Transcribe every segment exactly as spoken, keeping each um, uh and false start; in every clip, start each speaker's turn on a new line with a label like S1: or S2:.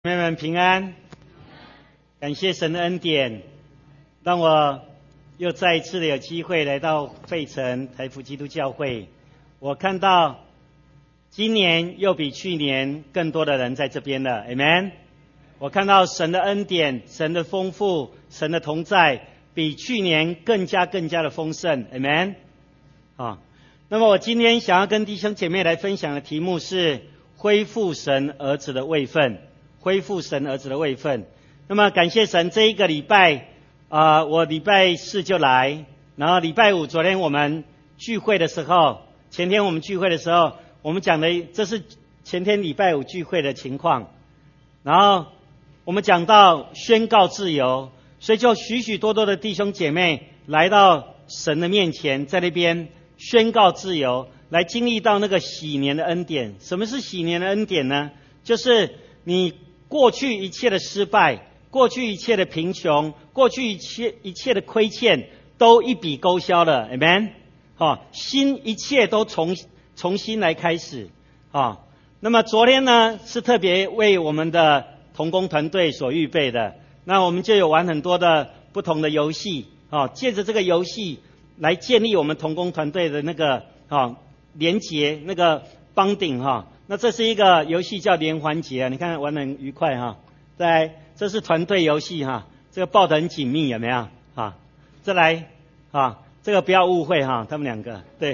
S1: 弟兄们平安，感谢神的恩典，让我又再一次的有机会来到费城台福基督教会。我看到今年又比去年更多的人在这边了 ，Amen。我看到神的恩典、神的丰富、神的同在，比去年更加更加的丰盛 ，Amen。啊，那么我今天想要跟弟兄姐妹来分享的题目是恢复神儿子的位分。恢复神儿子的位分。那么感谢神，这一个礼拜啊、呃，我礼拜四就来，然后礼拜五昨天我们聚会的时候，前天我们聚会的时候，我们讲的这是前天礼拜五聚会的情况，然后我们讲到宣告自由，所以就许许多多的弟兄姐妹来到神的面前，在那边宣告自由，来经历到那个喜年的恩典。什么是喜年的恩典呢？就是你过去一切的失败，过去一切的贫穷，过去一切一切的亏欠，都一笔勾销了 ，Amen。好，新一切都重重新来开始。好，那么昨天呢是特别为我们的同工团队所预备的，那我们就有玩很多的不同的游戏，好，借着这个游戏来建立我们同工团队的那个好连结，那个bonding哈。那这是一个游戏叫连环结啊，你看玩得很愉快哈。再来，这是团队游戏哈，这个抱得很紧密，有没有啊？再来啊，这个不要误会哈，他们两个对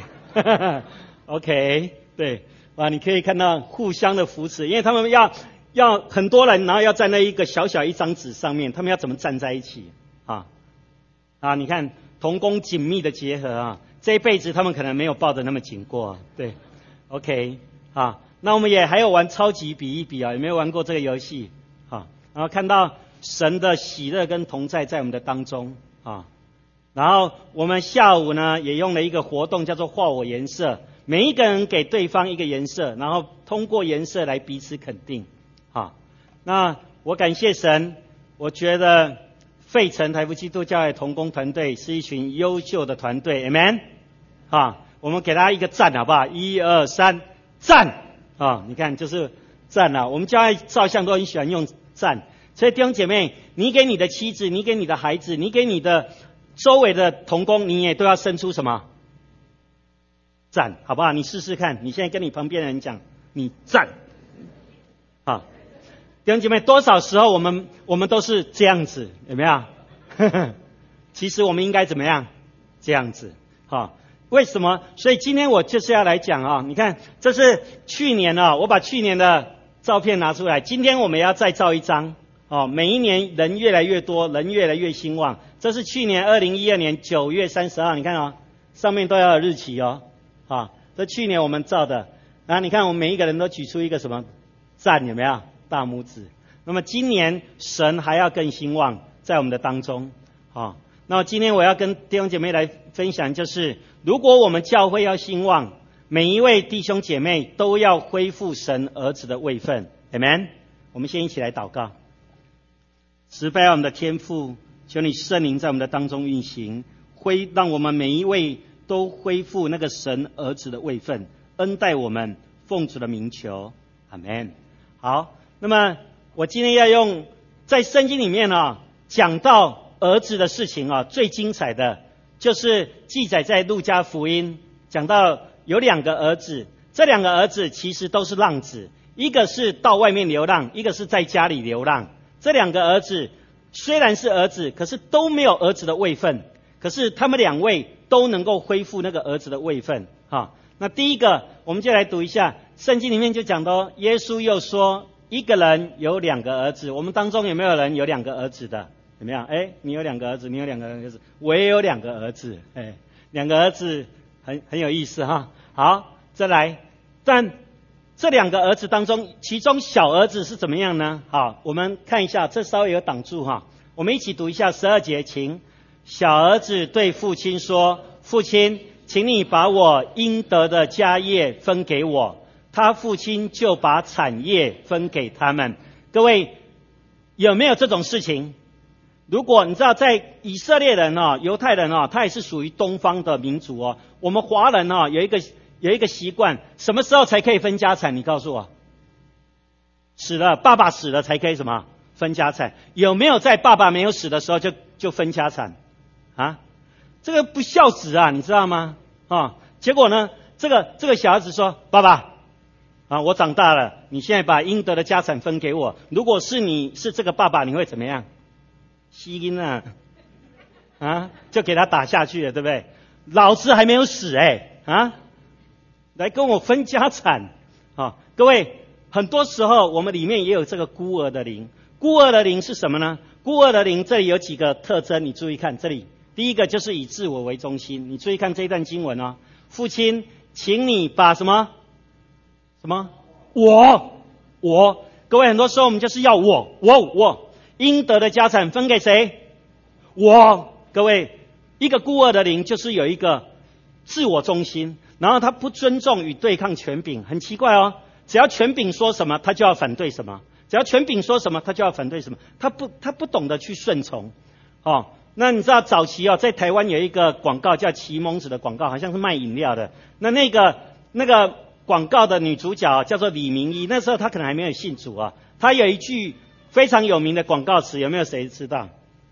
S1: ，OK 对啊，你可以看到互相的扶持，因为他们要要很多人，然后要站在一个小小一张纸上面，他们要怎么站在一起啊？啊，你看同工紧密的结合啊，这一辈子他们可能没有抱得那么紧过，对 ，OK 啊。那我们也还有玩超级比一比啊，有没有玩过这个游戏啊？然后看到神的喜乐跟同在在我们的当中啊。然后我们下午呢也用了一个活动叫做画我颜色，每一个人给对方一个颜色，然后通过颜色来彼此肯定啊。那我感谢神，我觉得费城台福基督教会同工团队是一群优秀的团队 ，Amen。啊，我们给他一个赞好不好？一二三，赞！啊，你看就是赞啊！我们教会照相都很喜欢用赞，所以弟兄姐妹，你给你的妻子，你给你的孩子，你给你的周围的同工，你也都要生出什么赞，好不好？你试试看，你现在跟你旁边的人讲，你赞，啊，弟兄姐妹，多少时候我们我们都是这样子，有没有？其实我们应该怎么样？这样子，好。为什么？所以今天我就是要来讲啊，你看，这是去年啊，我把去年的照片拿出来，今天我们要再照一张哦。每一年人越来越多，人越来越兴旺。这是去年二零一二年九月三十号，你看哦，上面都要有日期哦，啊，这去年我们照的。然后你看，我们每一个人都举出一个什么赞，有没有？大拇指。那么今年神还要更兴旺在我们的当中啊。那么今天我要跟弟兄姐妹来分享，就是如果我们教会要兴旺，每一位弟兄姐妹都要恢复神儿子的位分 ，Amen。我们先一起来祷告。慈悲我们的天父，求你圣灵在我们的当中运行，恢让我们每一位都恢复那个神儿子的位分，恩待我们，奉主的名求 ，Amen。好，那么我今天要用在圣经里面啊讲到儿子的事情啊，最精彩的就是记载在路加福音，讲到有两个儿子，这两个儿子其实都是浪子，一个是到外面流浪，一个是在家里流浪。这两个儿子虽然是儿子，可是都没有儿子的位分，可是他们两位都能够恢复那个儿子的位分啊。那第一个我们就来读一下圣经里面就讲到，耶稣又说一个人有两个儿子，我们当中有没有人有两个儿子的？有没有？哎，你有两个儿子，你有两个儿子，我也有两个儿子，哎，两个儿子很很有意思哈。好，再来，但这两个儿子当中，其中小儿子是怎么样呢？好，我们看一下，这稍微有挡住哈。我们一起读一下十二节，请小儿子对父亲说：“父亲，请你把我应得的家业分给我。”他父亲就把产业分给他们。各位有没有这种事情？如果你知道，在以色列人啊、犹太人啊，他也是属于东方的民族哦。我们华人啊，有一个有一个习惯，什么时候才可以分家产？你告诉我， 死了，爸爸死了才可以什么分家产？有没有在爸爸没有死的时候就就分家产？啊，这个不孝子啊，你知道吗？啊，结果呢，这个这个小孩子说：“爸爸，啊，我长大了，你现在把应得的家产分给我。如果是你是这个爸爸，你会怎么样？吸音啊，啊，就给他打下去了，对不对？老子还没有死哎、欸，啊，来跟我分家产啊！各位，很多时候我们里面也有这个孤儿的灵。孤儿的灵是什么呢？孤儿的灵这里有几个特征，你注意看这里。第一个就是以自我为中心，你注意看这一段经文哦。父亲，请你把什么什么我我，各位很多时候我们就是要我我我应得的家产分给谁？我。各位，一个孤儿的灵就是有一个自我中心，然后他不尊重与对抗权柄，很奇怪哦。只要权柄说什么，他就要反对什么；只要权柄说什么，他就要反对什么。他不他不懂得去顺从哦。那你知道早期哦，在台湾有一个广告叫奇蒙子的广告，好像是卖饮料的。那那个那个广告的女主角叫做李明依，那时候她可能还没有信主啊。她有一句非常有名的广告词，有没有谁知道？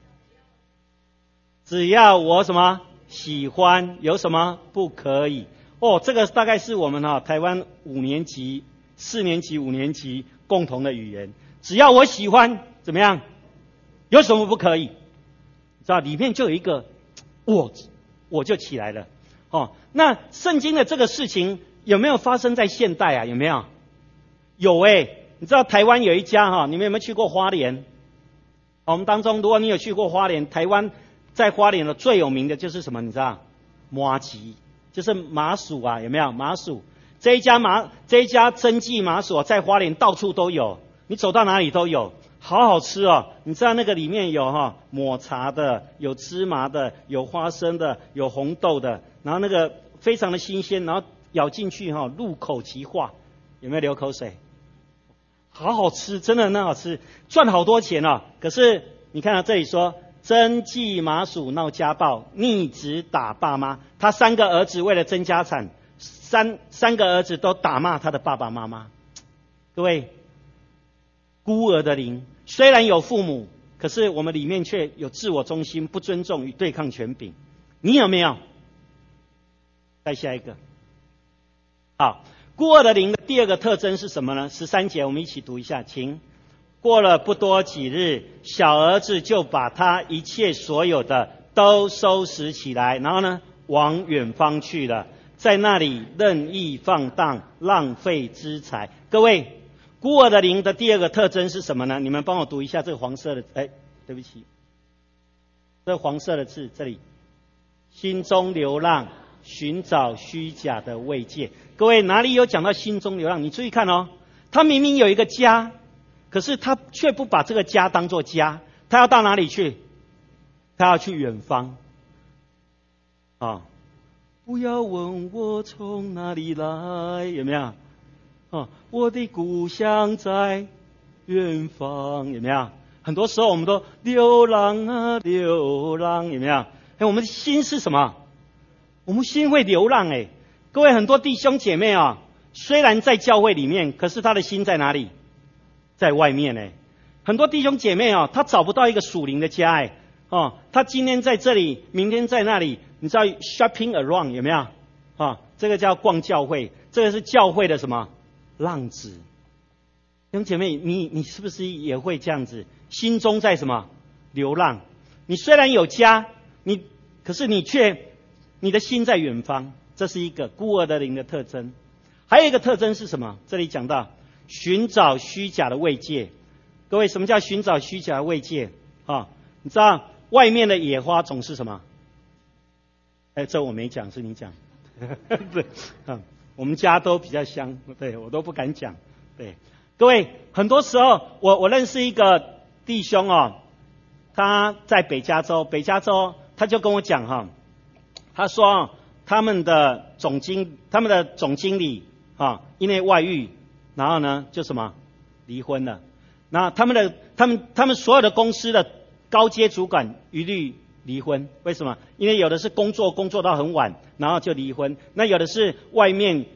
S1: 只要我什么喜欢，有什么不可以？哦，这个大概是我们哈、哦、台湾五年级、四年级、五年级共同的语言。只要我喜欢，怎么样？有什么不可以？知道里面就有一个我，我就起来了。哦，那圣经的这个事情有没有发生在现代啊？有没有？有诶、欸，你知道台湾有一家哈、哦，你们有没有去过花莲？我们当中，如果你有去过花莲，台湾在花莲的最有名的就是什么？你知道？麻糬，就是麻薯啊，有没有？麻薯这一家麻这一家真记麻薯、啊、在花莲到处都有，你走到哪里都有。好好吃哦！你知道那个里面有哈、哦、抹茶的，有芝麻的，有花生的，有红豆的，然后那个非常的新鲜，然后咬进去哈、哦，入口即化，有没有流口水？好好吃，真的很好吃，赚好多钱哦。可是你看到这里说，真记麻薯闹家暴，逆子打爸妈，他三个儿子为了争家产，三三个儿子都打骂他的爸爸妈妈。各位，孤儿的灵。虽然有父母，可是我们里面却有自我中心、不尊重与对抗权柄。你有没有？再下一个。好，孤儿的灵的第二个特征是什么呢？十三节，我们一起读一下，请。过了不多几日，小儿子就把他一切所有的都收拾起来，然后呢，往远方去了，在那里任意放荡，浪费资财。各位。孤儿的灵的第二个特征是什么呢？你们帮我读一下这个黄色的，哎，对不起，这个黄色的字这里，心中流浪，寻找虚假的慰藉。各位哪里有讲到心中流浪？你注意看哦，他明明有一个家，可是他却不把这个家当作家，他要到哪里去？他要去远方。啊，不要问我从哪里来，有没有？哦，我的故乡在远方，有没有？很多时候我们都流浪啊，流浪，有没有？哎，我们的心是什么？我们心会流浪哎。各位，很多弟兄姐妹啊，虽然在教会里面，可是他的心在哪里？在外面哎。很多弟兄姐妹啊，他找不到一个属灵的家哎。哦，他今天在这里，明天在那里，你知道 shopping around 有没有？啊，这个叫逛教会，这个是教会的什么？浪子。弟兄姐妹，你你是不是也会这样子？心中在什么？流浪。你虽然有家，你可是你却你的心在远方，这是一个孤儿的灵的特征。还有一个特征是什么？这里讲到寻找虚假的慰藉。各位，什么叫寻找虚假的慰藉啊？你知道外面的野花总是什么？哎，这我没讲，是你讲。对，嗯。我们家都比较香，对，我都不敢讲。对，各位，很多时候我我认识一个弟兄哦，他在北加州，北加州他就跟我讲哈，他说他们的总经他们的总经理啊，因为外遇，然后呢就什么离婚了。那他们的他们他们所有的公司的高阶主管一律离婚，为什么？因为有的是工作工作到很晚，然后就离婚；那有的是外面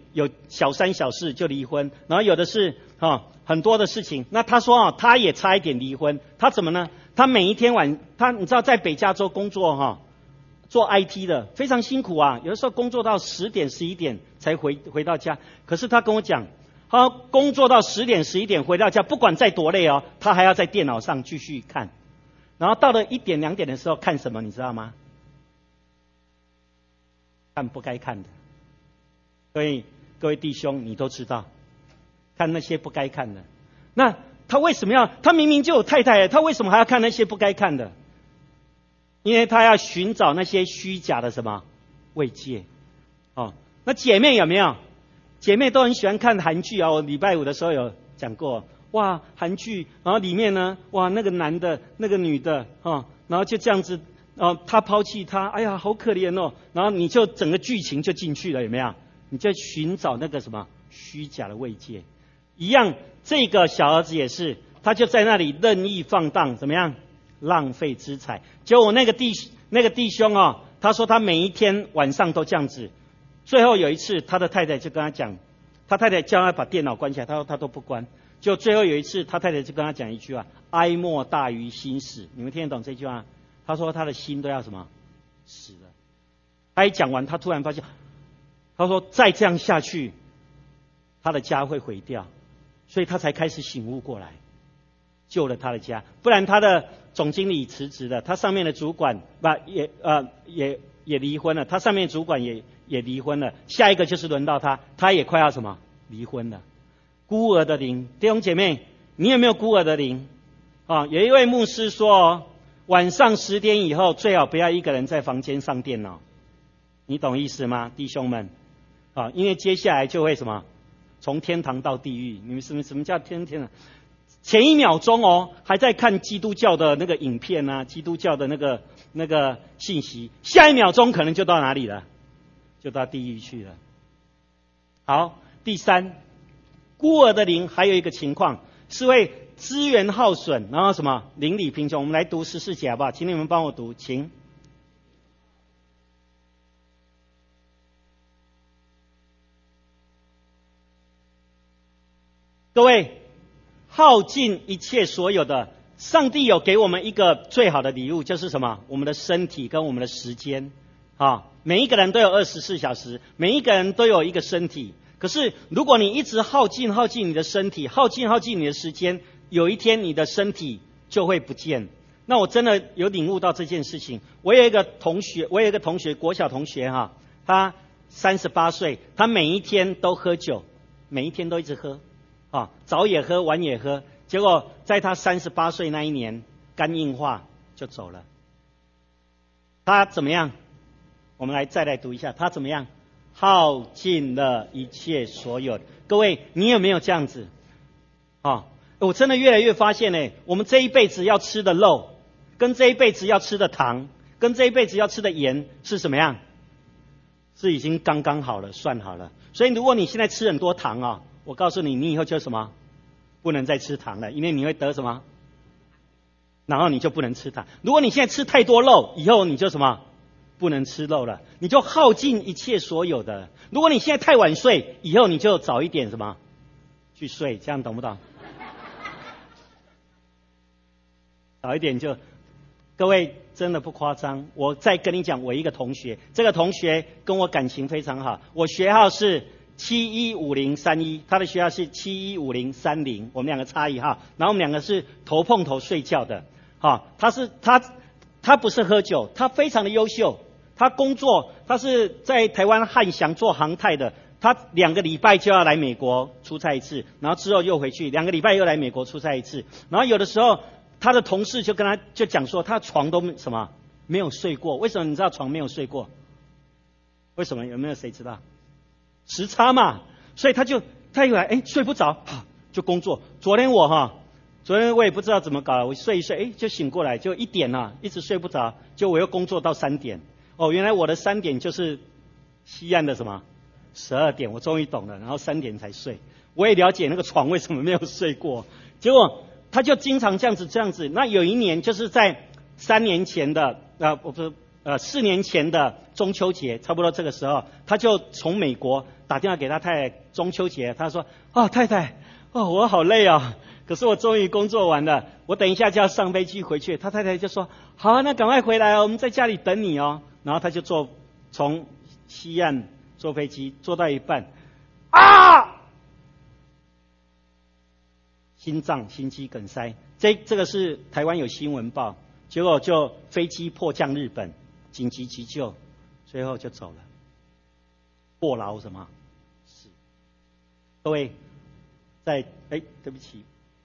S1: 有小三小四就离婚，然后有的是啊、哦、很多的事情。那他说啊，他也差一点离婚，他怎么呢？他每一天晚，他你知道在北加州工作哈、哦，做 I T 的非常辛苦啊，有的时候工作到十点十一点才回回到家。可是他跟我讲，他工作到十点十一点回到家，不管再多累哦，他还要在电脑上继续看。然后到了一点两点的时候看什么，你知道吗？看不该看的。所以各位弟兄，你都知道，看那些不该看的。那他为什么要？他明明就有太太，他为什么还要看那些不该看的？因为他要寻找那些虚假的什么慰藉。哦，那姐妹有没有？姐妹都很喜欢看韩剧啊。我礼拜五的时候有讲过，哇，韩剧，然后里面呢，哇，那个男的，那个女的，哦，然后就这样子，哦，他抛弃他，哎呀，好可怜哦。然后你就整个剧情就进去了，有没有？你就寻找那个什么虚假的慰藉。一样，这个小儿子也是，他就在那里任意放荡，怎么样？浪费资财。结果那个弟那个弟兄哦，他说他每一天晚上都这样子。最后有一次，他的太太就跟他讲，他太太叫他把电脑关起来，他说他都不关。就最后有一次，他太太就跟他讲一句话：哀莫大于心死。你们听得懂这句话？他说他的心都要什么死了。他一讲完，他突然发现，他说再这样下去，他的家会毁掉，所以他才开始醒悟过来，救了他的家。不然他的总经理辞职了，他上面的主管不也呃也也离婚了，他上面的主管也也离婚了，下一个就是轮到他，他也快要什么离婚了。孤儿的灵，弟兄姐妹，你有没有孤儿的灵？啊，有一位牧师说、哦，晚上十点以后最好不要一个人在房间上电脑，你懂意思吗，弟兄们？啊，因为接下来就会什么，从天堂到地狱。你们什么什么叫天天啊？前一秒钟哦，还在看基督教的那个影片啊，基督教的那个那个信息，下一秒钟可能就到哪里了？就到地狱去了。好，第三。孤儿的灵还有一个情况是会资源耗损，然后什么邻里贫穷。我们来读十四节好不好？请你们帮我读，请。各位，耗尽一切所有的，上帝有给我们一个最好的礼物，就是什么？我们的身体跟我们的时间啊！每一个人都有二十四小时，每一个人都有一个身体。可是，如果你一直耗尽、耗尽你的身体，耗尽、耗尽你的时间，有一天你的身体就会不见。那我真的有领悟到这件事情。我有一个同学，我有一个同学，国小同学哈，他三十八岁，他每一天都喝酒，每一天都一直喝，啊，早也喝，晚也喝。结果在他三十八岁那一年，肝硬化就走了。他怎么样？我们来再来读一下，他怎么样？耗尽了一切所有的。各位，你有没有这样子？啊，我真的越来越发现呢，我们这一辈子要吃的肉，跟这一辈子要吃的糖，跟这一辈子要吃的盐是什么样？是已经刚刚好了，算好了。所以如果你现在吃很多糖啊，我告诉你，你以后就什么，不能再吃糖了，因为你会得什么？然后你就不能吃糖。如果你现在吃太多肉，以后你就什么？不能吃肉了，你就耗尽一切所有的。如果你现在太晚睡，以后你就早一点什么去睡，这样懂不懂？早一点就，各位真的不夸张。我再跟你讲，我一个同学，这个同学跟我感情非常好，我学号是七一五零三一，他的学号是七一五零三零，我们两个差异哈。然后我们两个是头碰头睡觉的，哈，他是他他不是喝酒，他非常的优秀。他工作，他是在台湾汉翔做航太的。他两个礼拜就要来美国出差一次，然后之后又回去，两个礼拜又来美国出差一次。然后有的时候，他的同事就跟他就讲说，他床都什么没有睡过。为什么你知道床没有睡过？为什么？有没有谁知道？时差嘛。所以他就他一来，哎，睡不着，就工作。昨天我哈，昨天我也不知道怎么搞了，我睡一睡，哎，就醒过来，就一点啊，一直睡不着，就我又工作到三点。哦，原来我的三点就是西岸的什么十二点，我终于懂了，然后三点才睡。我也了解那个床为什么没有睡过。结果他就经常这样子这样子。那有一年就是在三年前的呃，我不是呃四年前的中秋节差不多这个时候，他就从美国打电话给他太太，中秋节他说：哦太太，哦我好累啊，可是我终于工作完了，我等一下就要上飞机回去。他太太就说：好，那赶快回来哦，我们在家里等你哦。然后他就坐从西岸坐飞机，坐到一半，啊！心脏心肌梗塞，这这个是台湾有新闻报，结果就飞机迫降日本，紧急急救，最后就走了，过劳什么？是，各位，再哎，对不起，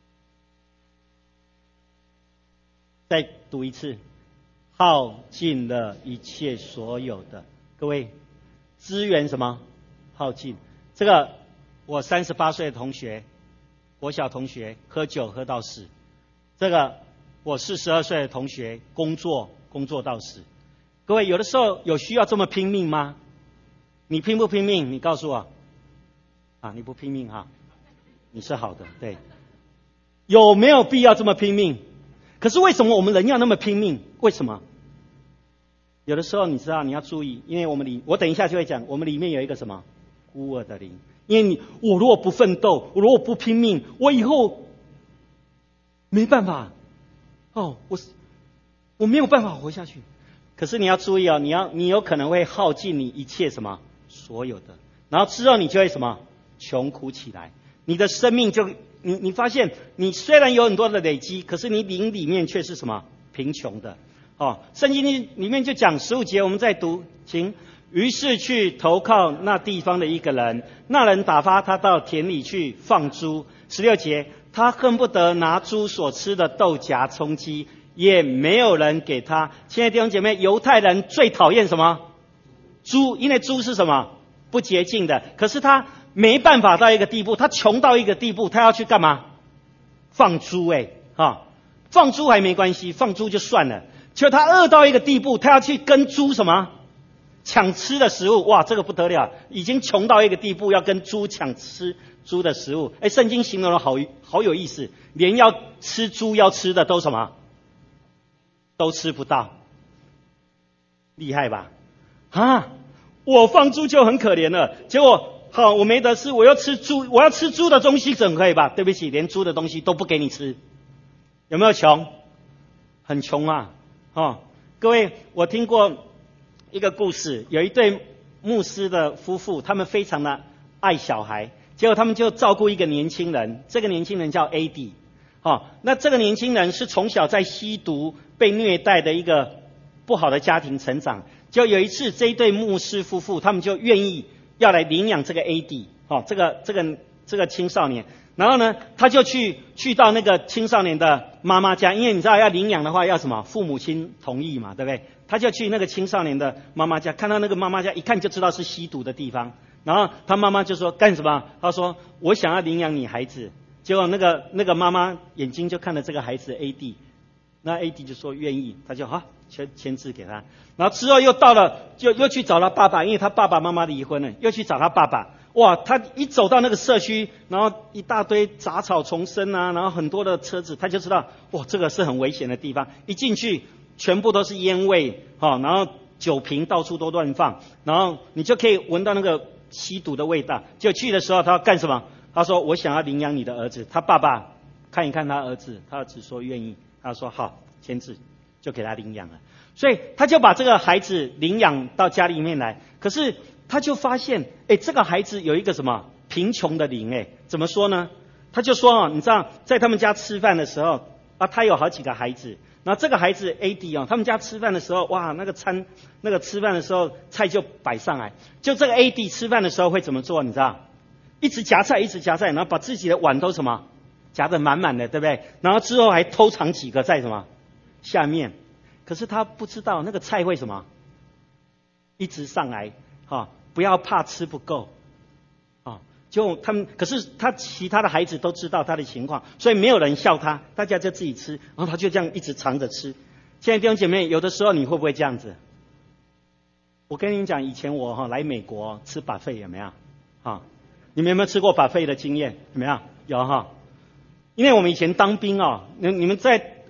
S1: 再读一次，耗尽了一切所有的，各位，资源什么？耗尽，这个我三十八岁的同学。国小同学喝酒喝到死，这个我四十二岁的同学工作工作到死。各位，有的时候有需要这么拼命吗？你拼不拼命？你告诉我。啊，你不拼命哈，你是好的，对。有没有必要这么拼命？可是为什么我们人要那么拼命？为什么？有的时候你知道你要注意，因为我们里我等一下就会讲，我们里面有一个什么孤儿的灵。因为你，我如果不奋斗，我如果不拼命，我以后没办法。哦，我我没有办法活下去。可是你要注意哦，你要你有可能会耗尽你一切什么所有的，然后之后你就会什么穷苦起来，你的生命就你你发现你虽然有很多的累积，可是你灵里面却是什么贫穷的。哦，圣经里面就讲十五节，我们再读，请。于是去投靠那地方的一个人，那人打发他到田里去放猪。十六节，他恨不得拿猪所吃的豆荚充饥，也没有人给他。亲爱的弟兄姐妹，犹太人最讨厌什么？猪，因为猪是什么？不洁净的。可是他没办法到一个地步，他穷到一个地步，他要去干嘛？放猪哎，啊，放猪还没关系，放猪就算了。就他饿到一个地步，他要去跟猪什么？抢吃的食物，哇，这个不得了，已经穷到一个地步，要跟猪抢吃猪的食物。哎，圣经形容的好好有意思，连要吃猪要吃的都什么，都吃不到，厉害吧？啊，我放猪就很可怜了，结果好，我没得吃，我要吃猪，我要吃猪的东西，总可以吧？对不起，连猪的东西都不给你吃，有没有穷？很穷啊！哦，各位，我听过一个故事，有一对牧师的夫妇，他们非常的爱小孩，结果他们就照顾一个年轻人，这个年轻人叫 A D， 哦，那这个年轻人是从小在吸毒被虐待的一个不好的家庭成长，就有一次这一对牧师夫妇，他们就愿意要来领养这个 A D， 哦，这个这个这个青少年，然后呢，他就去去到那个青少年的妈妈家，因为你知道要领养的话要什么，父母亲同意嘛，对不对？他就去那个青少年的妈妈家，看到那个妈妈家，一看就知道是吸毒的地方。然后他妈妈就说干什么？他说我想要领养你孩子。结果那个那个妈妈眼睛就看了这个孩子 A D， 那 A D 就说愿意，他就好签签字给他。然后之后又到了，就又去找他爸爸，因为他爸爸妈妈离婚了，又去找他爸爸。哇，他一走到那个社区，然后一大堆杂草丛生啊，然后很多的车子，他就知道哇，这个是很危险的地方。一进去，全部都是烟味，哈，然后酒瓶到处都乱放，然后你就可以闻到那个吸毒的味道。就去的时候，他要干什么？他说：“我想要领养你的儿子。”他爸爸看一看他儿子，他儿子说愿意，他说好，签字，就给他领养了。所以他就把这个孩子领养到家里面来。可是他就发现，哎，这个孩子有一个什么贫穷的灵，哎，怎么说呢？他就说哦，你知道，在他们家吃饭的时候啊，他有好几个孩子。然后这个孩子 A D 哦，他们家吃饭的时候，哇，那个餐那个吃饭的时候菜就摆上来，就这个 A D 吃饭的时候会怎么做？你知道？一直夹菜，一直夹菜，然后把自己的碗都什么夹得满满的，对不对？然后之后还偷藏几个在什么下面。可是他不知道那个菜会什么一直上来，哈、哦，不要怕吃不够，啊、哦，就他们，可是他其他的孩子都知道他的情况，所以没有人笑他，大家就自己吃，然后他就这样一直藏着吃。现在弟兄姐妹，有的时候你会不会这样子？我跟你们讲，以前我哈、哦、来美国吃 buffet 有没有？啊、哦，你们有没有吃过 buffet 的经验？有没有？有哈。因为我们以前当兵哦，你你们在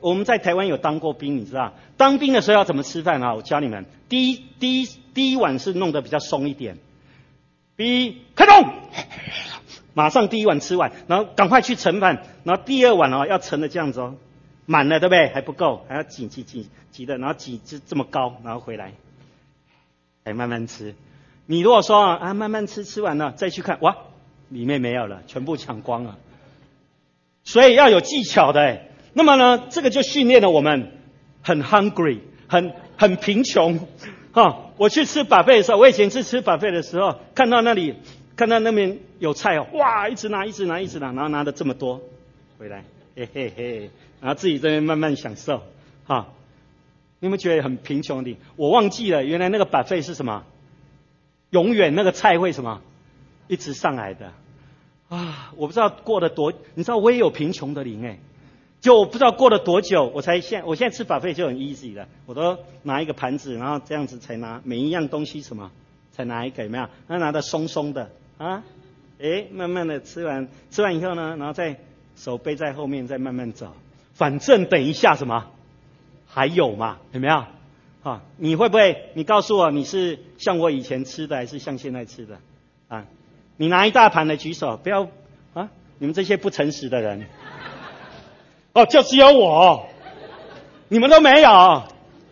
S1: 我们在台湾有当过兵，你知道，当兵的时候要怎么吃饭啊？我教你们，第一第一第一碗是弄得比较松一点，B 开动，马上第一碗吃完，然后赶快去盛饭，然后第二碗哦要盛的这样子哦，满了对不对？还不够，还要挤挤挤挤的，然后挤就这么高，然后回来，哎慢慢吃。你如果说啊慢慢吃，吃完了再去看，哇，里面没有了，全部抢光了。所以要有技巧的哎。那么呢，这个就训练了我们很 hungry， 很很贫穷哈。我去吃 buffet 的时候，我以前是吃 buffet 的时候，看到那里看到那边有菜哦，哇，一直拿一直拿一直拿，然后拿了这么多回来，嘿嘿嘿，然后自己在那边慢慢享受哈。你有没有觉得很贫穷的？我忘记了，原来那个 buffet 是什么？永远那个菜会什么一直上来的啊！我不知道过了多，你知道我也有贫穷的灵哎。就我不知道过了多久，我才现我现在吃 buffet 就很 easy 了，我都拿一个盘子，然后这样子才拿每一样东西什么，才拿一个有没有？那拿的松松的啊，诶，慢慢的吃完，吃完以后呢，然后再手背在后面再慢慢走，反正等一下什么还有嘛，有没有？啊，你会不会？你告诉我你是像我以前吃的，还是像现在吃的？啊，你拿一大盘的举手，不要啊，你们这些不诚实的人。哦，就只有我，你们都没有，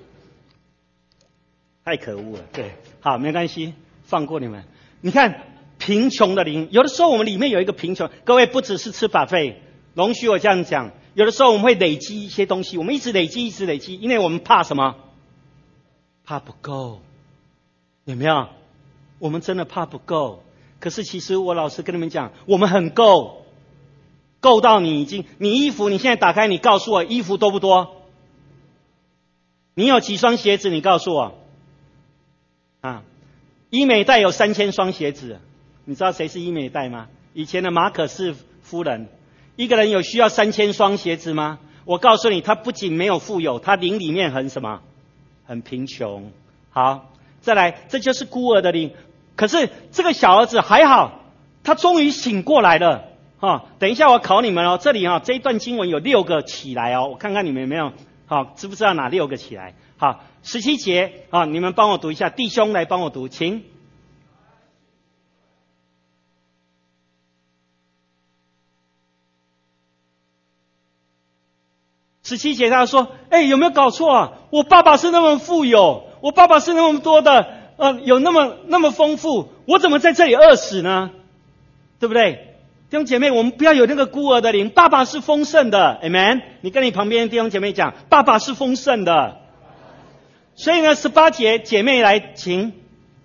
S1: 太可恶了。对，好，没关系，放过你们。你看，贫穷的灵，有的时候我们里面有一个贫穷。各位不只是吃 buffet， 容许我这样讲，有的时候我们会累积一些东西，我们一直累积，一直累积，因为我们怕什么？怕不够，有没有？我们真的怕不够。可是其实我老实跟你们讲，我们很够。够到你已经，你衣服你现在打开，你告诉我衣服多不多？你有几双鞋子？你告诉我。啊，伊美代有三千双鞋子，你知道谁是伊美代吗？以前的马可仕夫人。一个人有需要三千双鞋子吗？我告诉你，他不仅没有富有，他灵里面很什么？很贫穷。好，再来，这就是孤儿的灵。可是这个小儿子还好，他终于醒过来了。哦，等一下我考你们哦，这里啊、哦、这一段经文有六个起来哦，我看看你们有没有好、哦、知不知道哪六个起来？好，十七节啊、哦，你们帮我读一下，弟兄来帮我读，请。十七节他说，哎，有没有搞错啊？我爸爸是那么富有，我爸爸是那么多的，呃，有那么那么丰富，我怎么在这里饿死呢？对不对？弟兄姐妹，我们不要有那个孤儿的灵，爸爸是丰盛的 ，amen。你跟你旁边的弟兄姐妹讲，爸爸是丰盛的。所以呢，十八节姐妹来，请。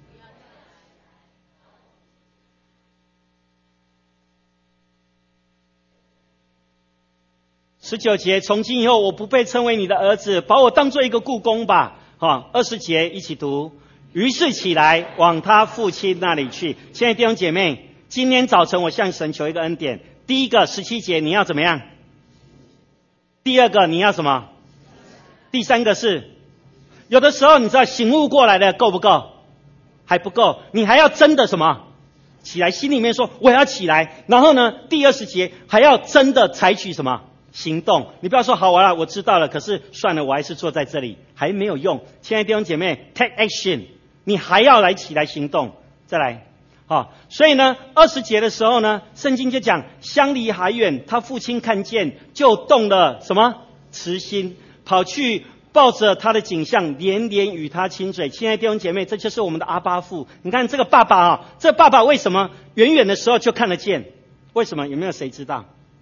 S1: 十九节，从今以后我不被称为你的儿子，把我当做一个雇工吧。哈，二十节一起读。于是起来往他父亲那里去。亲爱的弟兄姐妹。今天早晨我向神求一个恩典。第一个十七节你要怎么样？第二个你要什么？第三个是，有的时候你知道醒悟过来的够不够？还不够，你还要真的什么？起来，心里面说我要起来。然后呢，第二十节还要真的采取什么行动？你不要说好完了，我知道了，可是算了，我还是坐在这里，还没有用。亲爱的弟兄姐妹 ，take action， 你还要来起来行动。再来。好，所以呢，二十节的时候呢，圣经就讲相离还远，他父亲看见就动了什么慈心，跑去抱着他的景象，连连与他亲嘴。亲爱的弟兄姐妹，这就是我们的阿爸父。你看这个爸爸啊，这爸爸为什么远远的时候就看得见？为什么？有没有谁知道？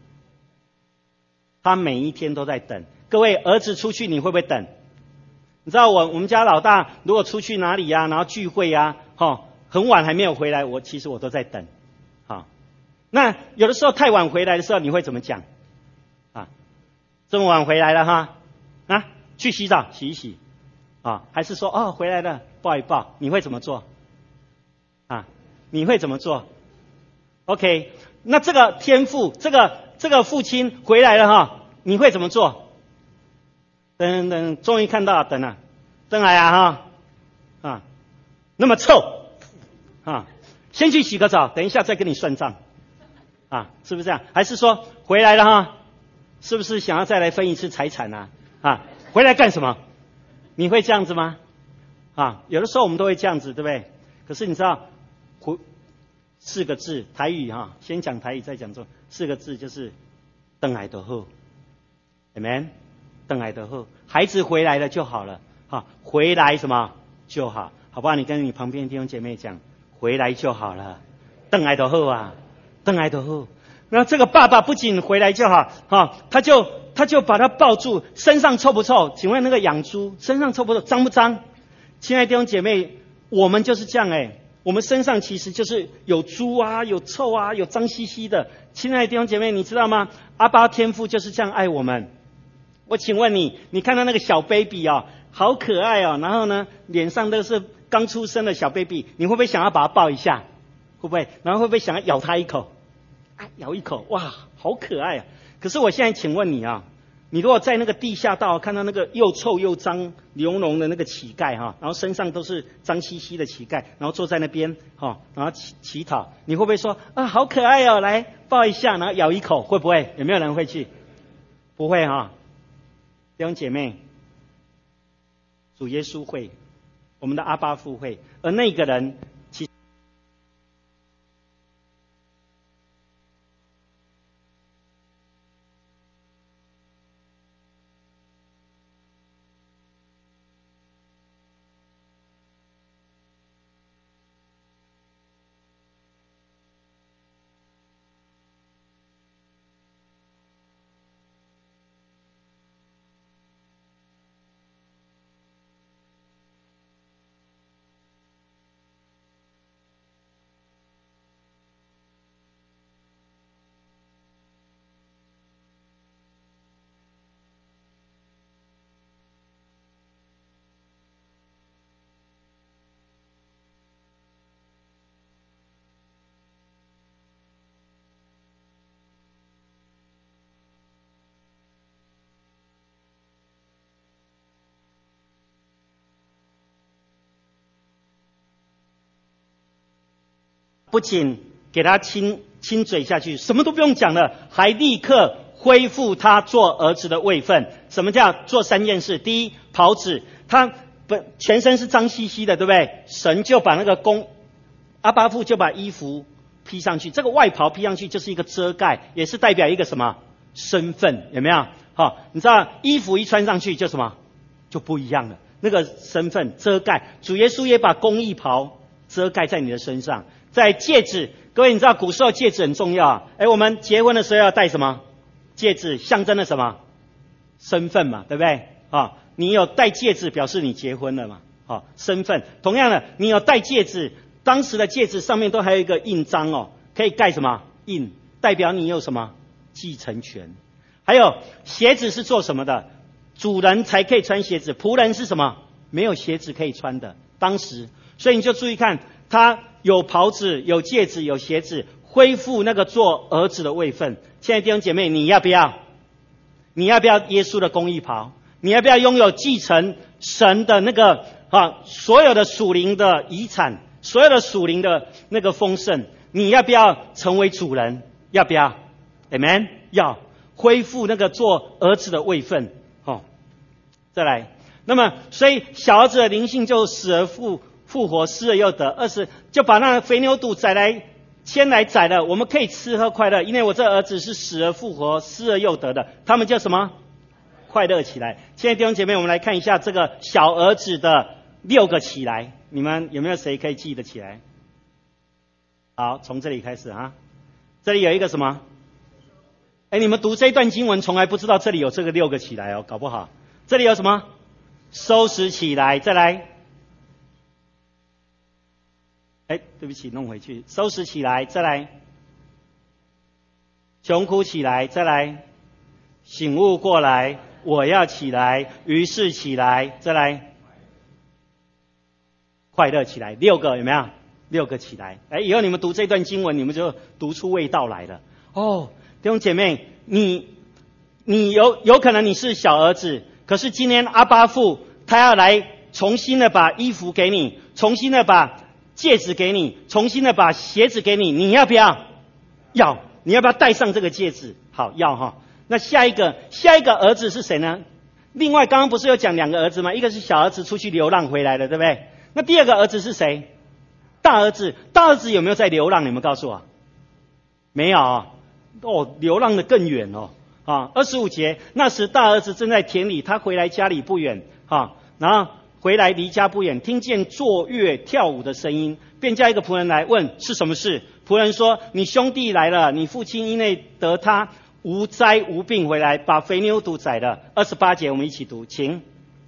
S1: 他每一天都在等。各位，儿子出去你会不会等？你知道我我们家老大如果出去哪里呀、啊，然后聚会呀、啊，哈。很晚还没有回来，我其实我都在等，好，那有的时候太晚回来的时候，你会怎么讲？啊，这么晚回来了哈，啊，去洗澡洗一洗，啊，还是说哦回来了抱一抱？你会怎么做？啊，你会怎么做 ？OK， 那这个天父，这个这个父亲回来了哈，你会怎么做？等等，终于看到等了，等来啊哈，啊，那么臭。啊，先去洗个澡，等一下再跟你算账，啊，是不是这样？还是说回来了哈？ 是不是想要再来分一次财产啊？啊，回来干什么？你会这样子吗？啊，有的时候我们都会这样子，对不对？可是你知道，回四个字台语哈、啊，先讲台语再讲中，四个字就是等来的后 ，amen， 等来的后，孩子回来了就好了，哈，回来什么就好，好不好？你跟你旁边弟兄姐妹讲，回来就好了，等来的后啊，等来的后。那这个爸爸不仅回来就好，哈，他就他就把他抱住，身上臭不臭？请问那个养猪身上臭不臭？脏不脏？亲爱的弟兄姐妹，我们就是这样哎，我们身上其实就是有猪啊，有臭啊，有脏兮兮的。亲爱的弟兄姐妹，你知道吗？阿爸天父就是这样爱我们。我请问你，你看到那个小 baby 哦，好可爱哦，然后呢，脸上都是刚出生的小 baby， 你会不会想要把它抱一下？会不会？然后会不会想要咬它一口？啊，咬一口，哇，好可爱啊！可是我现在请问你啊，你如果在那个地下道看到那个又臭又脏流脓的那个乞丐哈，然后身上都是脏兮兮的乞丐，然后坐在那边哈，然后乞乞讨，你会不会说啊，好可爱哦，来抱一下，然后咬一口，会不会？有没有人会去？不会哈，弟兄姐妹，主耶稣会，我们的阿爸父会，而那个人。不仅给他亲亲嘴下去，什么都不用讲了，还立刻恢复他做儿子的位分。什么叫做三件事？第一，袍子，他本全身是脏兮兮的，对不对？神就把那个公阿爸父就把衣服披上去，这个外袍披上去就是一个遮盖，也是代表一个什么身份？有没有？好，你知道衣服一穿上去就什么就不一样了，那个身份遮盖。主耶稣也把公义袍遮盖在你的身上。在戒指，各位你知道古时候戒指很重要啊。哎，我们结婚的时候要戴什么戒指？象征了什么身份嘛，对不对？啊，你有戴戒指表示你结婚了嘛？啊，身份。同样的，你有戴戒指，当时的戒指上面都还有一个印章哦，可以盖什么印，代表你有什么继承权。还有鞋子是做什么的？主人才可以穿鞋子，仆人是什么？没有鞋子可以穿的。当时，所以你就注意看他。有袍子，有戒指，有鞋子，恢复那个做儿子的位分。亲爱的弟兄姐妹，你要不要？你要不要耶稣的公义袍？你要不要拥有继承神的那个啊所有的属灵的遗产，所有的属灵的那个丰盛？你要不要成为主人？要不要 ？Amen， 要恢复那个做儿子的位分。哦，再来，那么所以小儿子的灵性就死而复。复活，失而又得。二十就把那肥牛犊宰来牵来宰了，我们可以吃喝快乐，因为我这儿子是死而复活，失而又得的。他们叫什么？快乐起来。亲爱的弟兄姐妹，我们来看一下这个小儿子的六个起来，你们有没有谁可以记得起来？好，从这里开始啊。这里有一个什么？哎，你们读这一段经文从来不知道这里有这个六个起来哦，搞不好这里有什么？收拾起来，再来。哎，对不起，弄回去，收拾起来，再来，穷苦起来，再来，醒悟过来，我要起来，于是起来，再来，快乐起来，六个有没有？六个起来。哎，以后你们读这段经文，你们就读出味道来了。哦，弟兄姐妹，你你有有可能你是小儿子，可是今天阿爸父他要来重新的把衣服给你，重新的把戒指给你，重新的把鞋子给你，你要不要？要。你要不要戴上这个戒指？好，要哈。 那下一个下一个儿子是谁呢？另外刚刚不是有讲两个儿子吗？一个是小儿子出去流浪回来的，对不对？那第二个儿子是谁？大儿子。大儿子有没有在流浪？你们告诉我。没有啊。哦，流浪的更远哦。啊，二十五节，那时大儿子正在田里，他回来家里不远，啊，然后回来离家不远，听见坐乐跳舞的声音，便叫一个仆人来问是什么事。仆人说：你兄弟来了，你父亲因为得他无灾无病回来，把肥牛犊宰了。二十八节，我们一起读，请。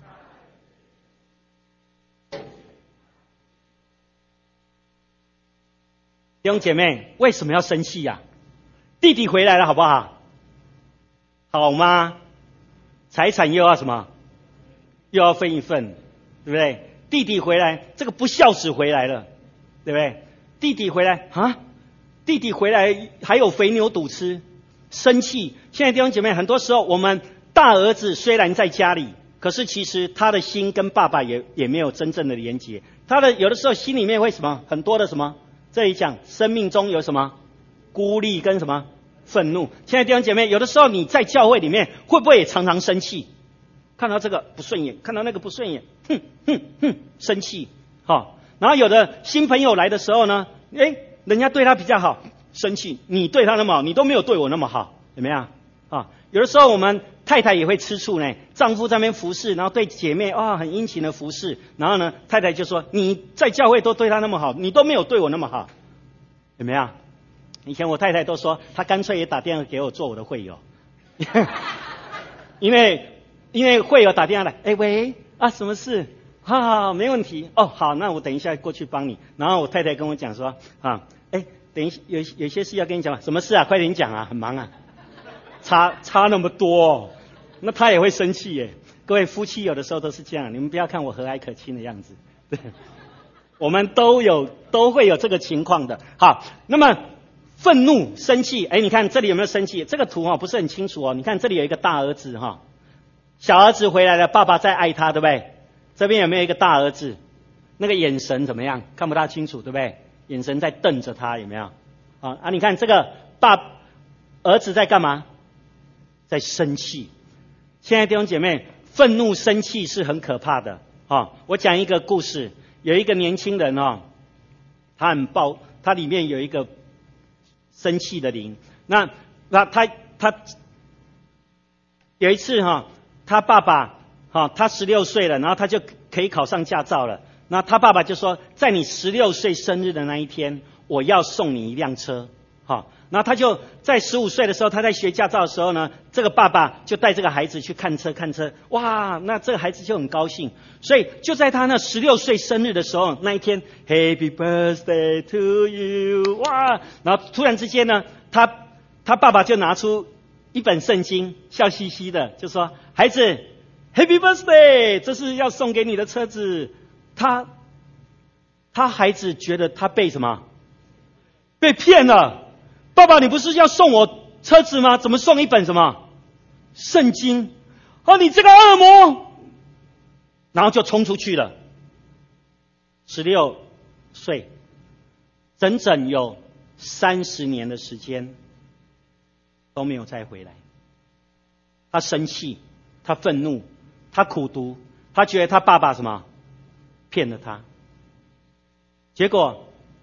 S1: 弟兄姐妹，为什么要生气呀、啊？弟弟回来了，好不好？好吗？财产又要什么？又要分一份，对不对？弟弟回来，这个不孝子回来了，对不对？弟弟回来啊，弟弟回来还有肥牛肚吃，生气。现在弟兄姐妹，很多时候我们大儿子虽然在家里，可是其实他的心跟爸爸也也没有真正的连结。他的有的时候心里面会什么？很多的什么？这里讲生命中有什么孤立跟什么愤怒。现在弟兄姐妹，有的时候你在教会里面会不会也常常生气？看到这个不顺眼，看到那个不顺眼，哼哼哼，生气。好，然后有的新朋友来的时候呢，诶，人家对他比较好，生气。你对他那么好，你都没有对我那么好，有没有？啊，有的时候我们太太也会吃醋呢，丈夫在那边服侍，然后对姐妹啊、哦、很殷勤的服侍，然后呢，太太就说你在教会都对他那么好，你都没有对我那么好，有没有？以前我太太都说，她干脆也打电话给我做我的会友，因为因为会友打电话来，哎喂啊，什么事？好好好，没问题哦，好，那我等一下过去帮你。然后我太太跟我讲说啊，哎，等一下有有些事要跟你讲，什么事啊？快点讲啊，很忙啊，差差那么多、哦，那她也会生气耶。各位夫妻有的时候都是这样，你们不要看我和蔼可亲的样子，对，我们都有都会有这个情况的。好，那么。愤怒、生气，哎，你看这里有没有生气？这个图哈不是很清楚哦。你看这里有一个大儿子哈，小儿子回来了，爸爸在爱他，对不对？这边有没有一个大儿子？那个眼神怎么样？看不大清楚，对不对？眼神在瞪着他，有没有？啊啊！你看这个爸儿子在干嘛？在生气。现在弟兄姐妹，愤怒、生气是很可怕的啊！我讲一个故事，有一个年轻人哦，他很暴，他里面有一个。生气的灵，那那他他有一次哈、哦，他爸爸哈、哦，他十六岁了，然后他就可以考上驾照了。那他爸爸就说，在你十六岁生日的那一天，我要送你一辆车，哈、哦。然后他就在十五岁的时候，他在学驾照的时候呢，这个爸爸就带这个孩子去看车看车，哇，那这个孩子就很高兴，所以就在他那十六岁生日的时候，那一天 Happy Birthday to you， 哇，然后突然之间呢，他他爸爸就拿出一本圣经，笑嘻嘻的就说：“孩子 ，Happy Birthday， 这是要送给你的车子。”他他孩子觉得他被什么？被骗了。爸爸，你不是要送我车子吗？怎么送一本什么圣经？哦，你这个恶魔！然后就冲出去了。十六岁，整整有三十年的时间都没有再回来。他生气，他愤怒，他苦读，他觉得他爸爸什么骗了他。结果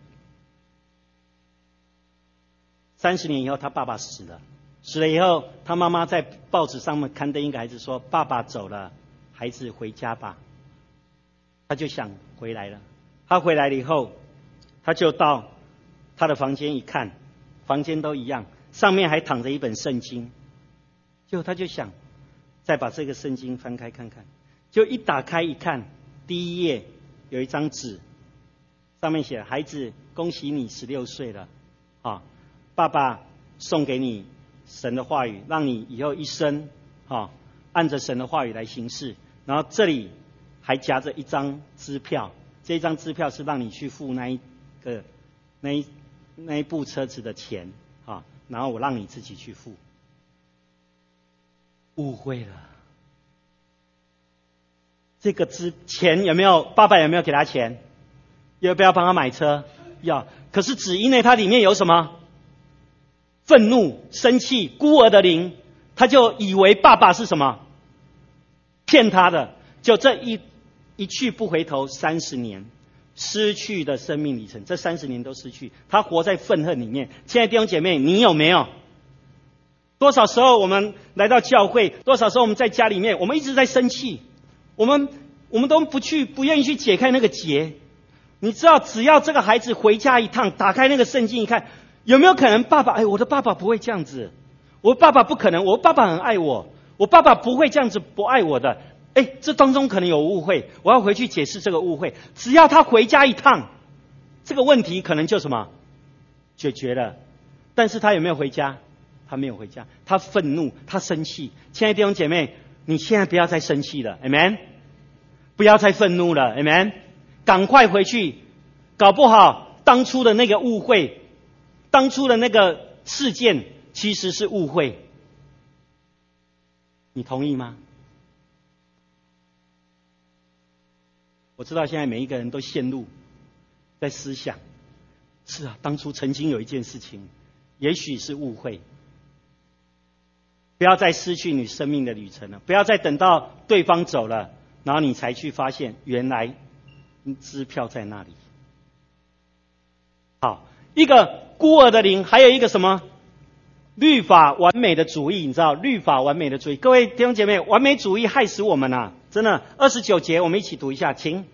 S1: 三十年以后，他爸爸死了。死了以后，他妈妈在报纸上面刊登一个孩子说：“爸爸走了，孩子回家吧。”他就想回来了。他回来了以后，他就到他的房间一看，房间都一样，上面还躺着一本圣经。就他就想再把这个圣经翻开看看，就一打开一看，第一页有一张纸，上面写：“孩子，恭喜你十六岁了，啊。”爸爸送给你神的话语，让你以后一生啊按着神的话语来行事。然后这里还夹着一张支票，这张支票是让你去付那一个那一那一部车子的钱啊，然后我让你自己去付。误会了，这个支钱有没有？爸爸有没有给他钱？要不要帮他买车？要。可是只因为它里面有什么？愤怒、生气、孤儿的灵， 他就以为爸爸是什么？骗他的。就这一一去不回头，三十年失去的生命里程，这三十年都失去，他活在愤恨里面。亲爱的弟兄姐妹，你有没有？多少时候我们来到教会，多少时候我们在家里面，我们一直在生气，我们我们都不去，不愿意去解开那个结。你知道，只要这个孩子回家一趟，打开那个圣经一看，有没有可能爸爸？哎，我的爸爸不会这样子，我爸爸不可能，我爸爸很爱我，我爸爸不会这样子不爱我的。哎，这当中可能有误会，我要回去解释这个误会。只要他回家一趟，这个问题可能就什么解决了。但是他有没有回家？他没有回家，他愤怒，他生气。亲爱的弟兄姐妹，你现在不要再生气了 ，Amen。不要再愤怒了 ，Amen。赶快回去，搞不好当初的那个误会，当初的那个事件其实是误会。你同意吗？我知道现在每一个人都陷入在思想，是啊，当初曾经有一件事情，也许是误会。不要再失去你生命的旅程了，不要再等到对方走了，然后你才去发现原来支票在那里。好，一个孤儿的灵，还有一个什么？律法完美的主义，你知道律法完美的主义。各位弟兄姐妹，完美主义害死我们啊！真的，二十九节我们一起读一下，请。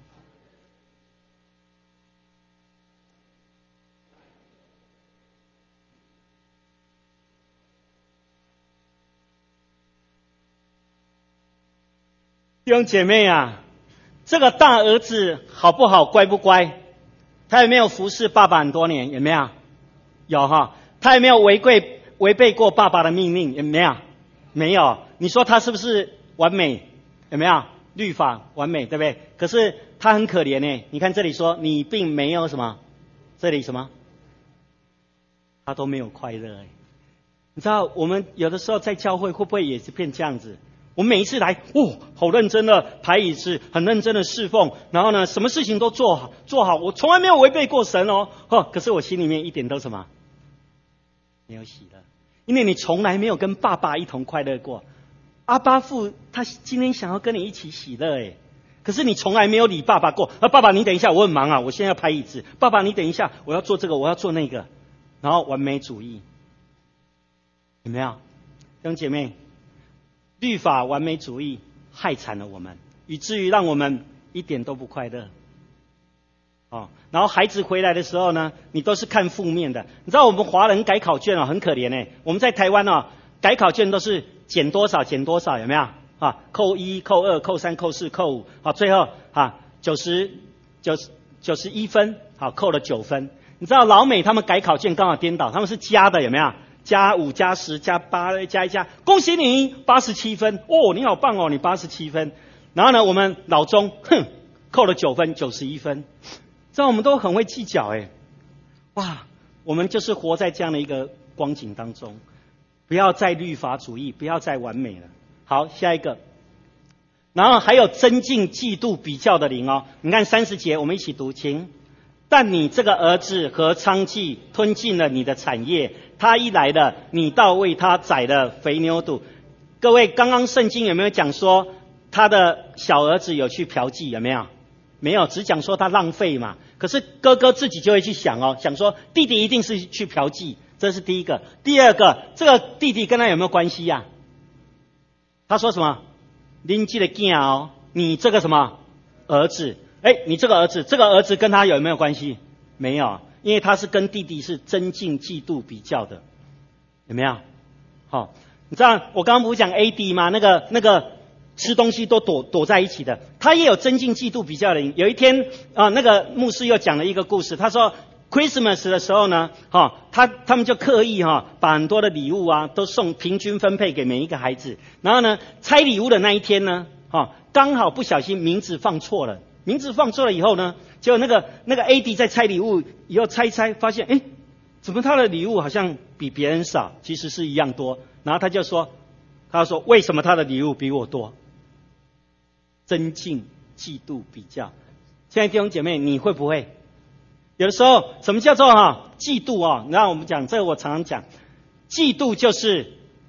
S1: 弟兄姐妹啊，这个大儿子好不好，乖不乖？他有没有服侍爸爸很多年？有没有？有哈。他有没有违规违背过爸爸的命令？有没有？没有。你说他是不是完美？有没有？律法完美，对不对？可是他很可怜呢。你看这里说，你并没有什么，这里什么？他都没有快乐哎。你知道我们有的时候在教会会不会也是变这样子？我们每一次来，哦，好认真的排仪式，很认真的侍奉，然后呢，什么事情都做好，做好，我从来没有违背过神哦，哦，可是我心里面一点都什么，没有喜乐，因为你从来没有跟爸爸一同快乐过。阿爸父他今天想要跟你一起喜乐，诶，可是你从来没有理爸爸过。啊，爸爸你等一下，我很忙啊，我现在要排椅子。爸爸你等一下，我要做这个，我要做那个，然后完美主义，有没有？弟兄姐妹？律法完美主义害惨了我们，以至于让我们一点都不快乐。哦，然后孩子回来的时候呢，你都是看负面的。你知道我们华人改考卷啊，很可怜哎。我们在台湾啊，改考卷都是减多少减多少，有没有？啊，扣一、扣二、扣三、扣四、扣五，好，最后啊，九十九十九十一分，好，扣了九分。你知道老美他们改考卷刚好颠倒，他们是加的，有没有？加五加十加八加一加，恭喜你八十七分哦，你好棒哦，你八十七分。然后呢，我们老中哼扣了九分，九十一分。知道我们都很会计较哎，哇，我们就是活在这样的一个光景当中。不要再律法主义，不要再完美了。好，下一个。然后还有增进嫉妒比较的灵哦，你看三十节，我们一起读，请。但你这个儿子和娼妓吞尽了你的产业，他一来了，你倒为他宰了肥牛犊。各位，刚刚圣经有没有讲说他的小儿子有去嫖妓？有没有？没有，只讲说他浪费嘛。可是哥哥自己就会去想哦，想说弟弟一定是去嫖妓，这是第一个。第二个，这个弟弟跟他有没有关系呀、啊？他说什么？恁这个囝哦，你这个什么儿子？哎，你这个儿子，这个儿子跟他有没有关系？没有，因为他是跟弟弟是增进嫉妒比较的，有没有？好、哦，你知道我刚刚不是讲 A D 吗？那个那个吃东西都躲躲在一起的，他也有增进嫉妒比较的。有一天啊、呃，那个牧师又讲了一个故事，他说 Christmas 的时候呢，哈、哦，他他们就刻意哈、哦、把很多的礼物啊都送平均分配给每一个孩子，然后呢拆礼物的那一天呢，哈、哦，刚好不小心名字放错了。名字放错了以后呢，结果那个那个 A D 在拆礼物以后拆一拆，发现哎，怎么他的礼物好像比别人少？其实是一样多。然后他就说，他说为什么他的礼物比我多？增进嫉妒比较。现在弟兄姐妹，你会不会？有的时候，什么叫做哈、啊、嫉妒啊？然后我们讲这个，我常常讲，嫉妒就是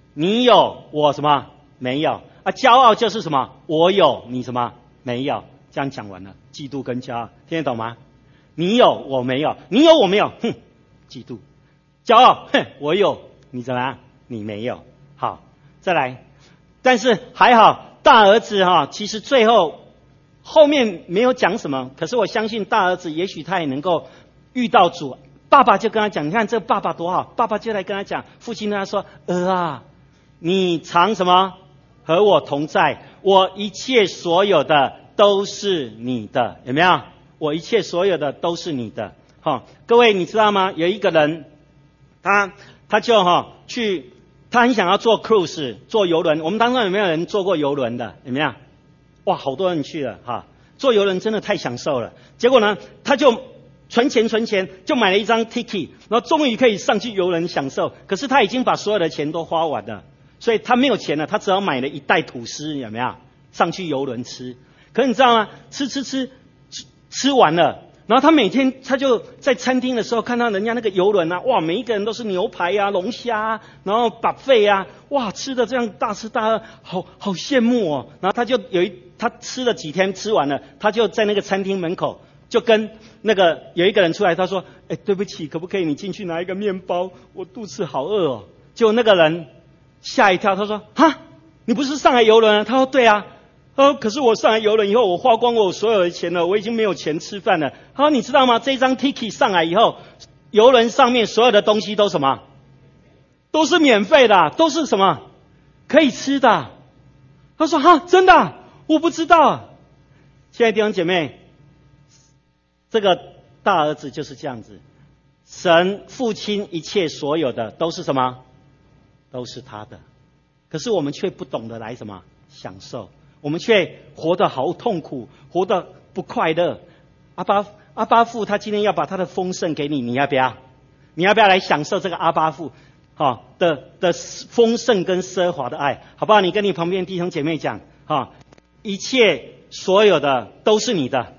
S1: 你有我什么没有啊？骄傲就是什么？我有你什么没有？这样讲完了，嫉妒跟骄傲听得懂吗？你有我没有，你有我没有，哼，嫉妒；骄傲，哼，我有你怎么样？你没有。好，再来。但是还好，大儿子哈、哦，其实最后后面没有讲什么，可是我相信大儿子也许他也能够遇到主。爸爸就跟他讲，你看这爸爸多好，爸爸就来跟他讲，父亲跟他说：儿啊，你常什么和我同在，我一切所有的都是你的，有没有？我一切所有的都是你的。好、哦，各位你知道吗？有一个人，他他就哈、哦、去，他很想要坐 cruise 坐游轮。我们当中有没有人坐过游轮的？有没有？哇，好多人去了哈！坐游轮真的太享受了。结果呢，他就存钱存钱，就买了一张 ticket， 然后终于可以上去游轮享受。可是他已经把所有的钱都花完了，所以他没有钱了，他只好买了一袋吐司，有没有？上去游轮吃。可是你知道吗？吃吃吃吃吃完了，然后他每天他就在餐厅的时候看到人家那个游轮啊，哇，每一个人都是牛排啊、龙虾啊，然后 buffet 啊，哇，吃的这样大吃大喝，好好羡慕哦。然后他就有一他吃了几天，吃完了，他就在那个餐厅门口就跟那个有一个人出来，他说：“哎，对不起，可不可以你进去拿一个面包？我肚子好饿哦。”结果那个人吓一跳，他说：“哈，你不是上海游轮啊？”他说：“对啊。”他说：“可是我上来游轮以后，我花光我所有的钱了，我已经没有钱吃饭了。”他说：“你知道吗？这张 ticket 上来以后，游轮上面所有的东西都什么？都是免费的，都是什么？可以吃的。”他说：“哈，真的？我不知道。”亲爱的弟兄姐妹，这个大儿子就是这样子。神父亲一切所有的都是什么？都是他的。可是我们却不懂得来什么享受。我们却活得好痛苦，活得不快乐。阿爸阿爸父他今天要把他的丰盛给你，你要不要？你要不要来享受这个阿爸父哈、哦、的的丰盛跟奢华的爱，好不好？你跟你旁边弟兄姐妹讲哈、哦，一切所有的都是你的。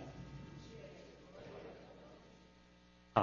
S1: 好，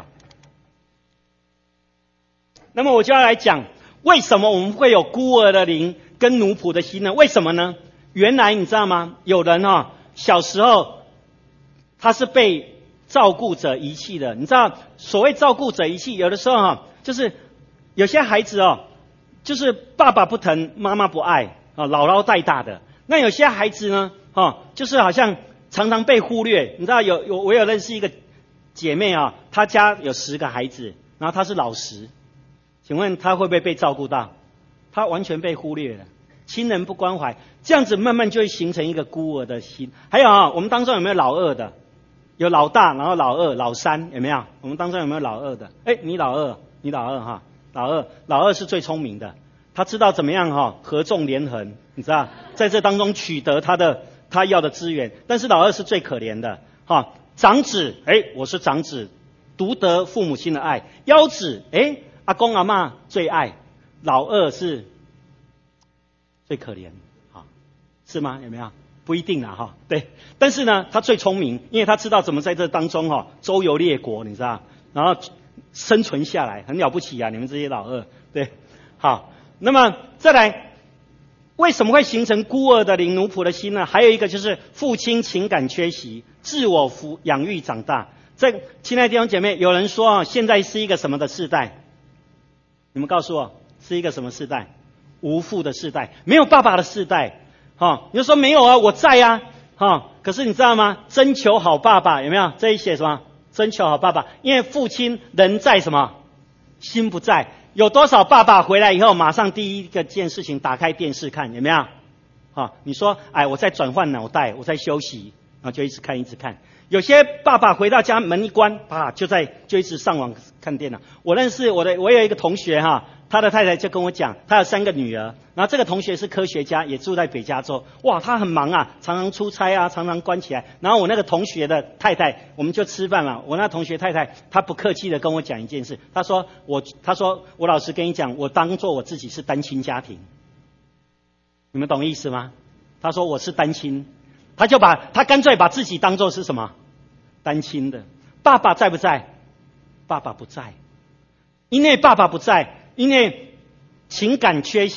S1: 那么我就要来讲，为什么我们会有孤儿的灵跟奴仆的心呢？为什么呢？原来你知道吗？有人哦，小时候他是被照顾者遗弃的。你知道，所谓照顾者遗弃，有的时候哈、哦，就是有些孩子哦，就是爸爸不疼，妈妈不爱啊，姥姥带大的。那有些孩子呢，哦，就是好像常常被忽略。你知道，有有我有认识一个姐妹啊、哦，她家有十个孩子，然后她是老十，请问她会不会被照顾到？她完全被忽略了。亲人不关怀，这样子慢慢就会形成一个孤儿的心。还有啊，我们当中有没有老二的？有老大，然后老二、老三，有没有？我们当中有没有老二的？哎，你老二，你老二哈，老二，老二是最聪明的，他知道怎么样哈合纵连横，你知道，在这当中取得他的他要的资源。但是老二是最可怜的哈，长子，哎，我是长子，独得父母亲的爱；幺子，哎，阿公阿嬷最爱，老二是最可怜，好，是吗？有没有？不一定啦，哈，对。但是呢，他最聪明，因为他知道怎么在这当中哈周游列国，你知道，然后生存下来，很了不起啊！你们这些老二，对，好。那么再来，为什么会形成孤儿的灵、奴仆的心呢？还有一个就是父亲情感缺席，自我抚养育长大。这，亲爱的弟兄姐妹，有人说啊，现在是一个什么的世代？你们告诉我，是一个什么世代？无父的世代，没有爸爸的世代，哈、哦，你就说没有啊，我在啊，哈、哦，可是你知道吗？征求好爸爸有没有？这一写什么？征求好爸爸，因为父亲人在什么？心不在。有多少爸爸回来以后，马上第一个件事情打开电视看，有没有？哈、哦，你说，哎，我在转换脑袋，我在休息，然后就一直看，一直看。有些爸爸回到家门一关，啪，就在就一直上网看电脑。我认识我的，我有一个同学哈。他的太太就跟我讲，他有三个女儿，然后这个同学是科学家，也住在北加州。哇，他很忙啊，常常出差啊，常常关起来。然后我那个同学的太太，我们就吃饭了。我那同学太太，她不客气的跟我讲一件事，她说我，她说我老实跟你讲，我当做我自己是单亲家庭。你们懂意思吗？她说我是单亲，她就把她干脆把自己当做是什么？单亲的。爸爸在不在？爸爸不在。因为爸爸不在，因为情感缺席，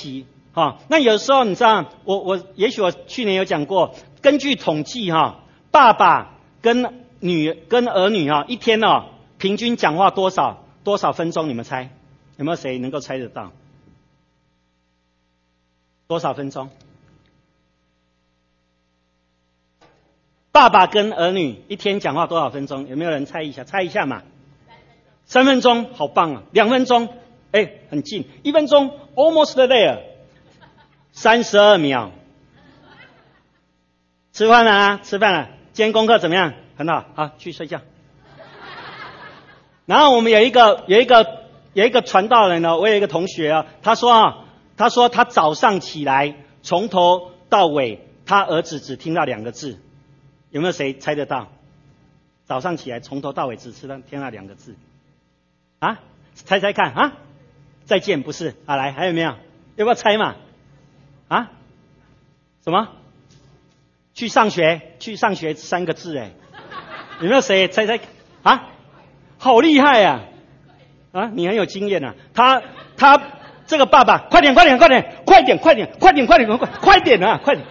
S1: 哈，那有时候你知道，我我也许我去年有讲过，根据统计哈，爸爸跟女跟儿女哈，一天哦平均讲话多少多少分钟？你们猜，有没有谁能够猜得到？多少分钟？爸爸跟儿女一天讲话多少分钟？有没有人猜一下？猜一下嘛。三分钟，好棒啊！两分钟，哎，很近。一分钟 ，almost there。三十二秒。吃饭了啊，吃饭了。今天功课怎么样？很好，好，去睡觉。然后我们有一个有一个有一个传道人呢，我有一个同学啊，他说啊，他说他早上起来从头到尾，他儿子只听到两个字，有没有谁猜得到？早上起来从头到尾只吃到听到两个字，啊？猜猜看啊？再见不是？啊，来还有没有？要不要猜嘛？啊？什么？去上学？去上学三个字哎，有没有谁猜猜？啊？好厉害呀！啊，啊，你很有经验啊。他他这个爸爸，快点快点快点快点快点快点快点快快点啊快点！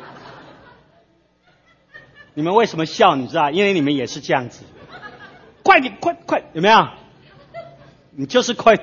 S1: 你们为什么笑？你知道？因为你们也是这样子。快点快快，有没有？你就是快。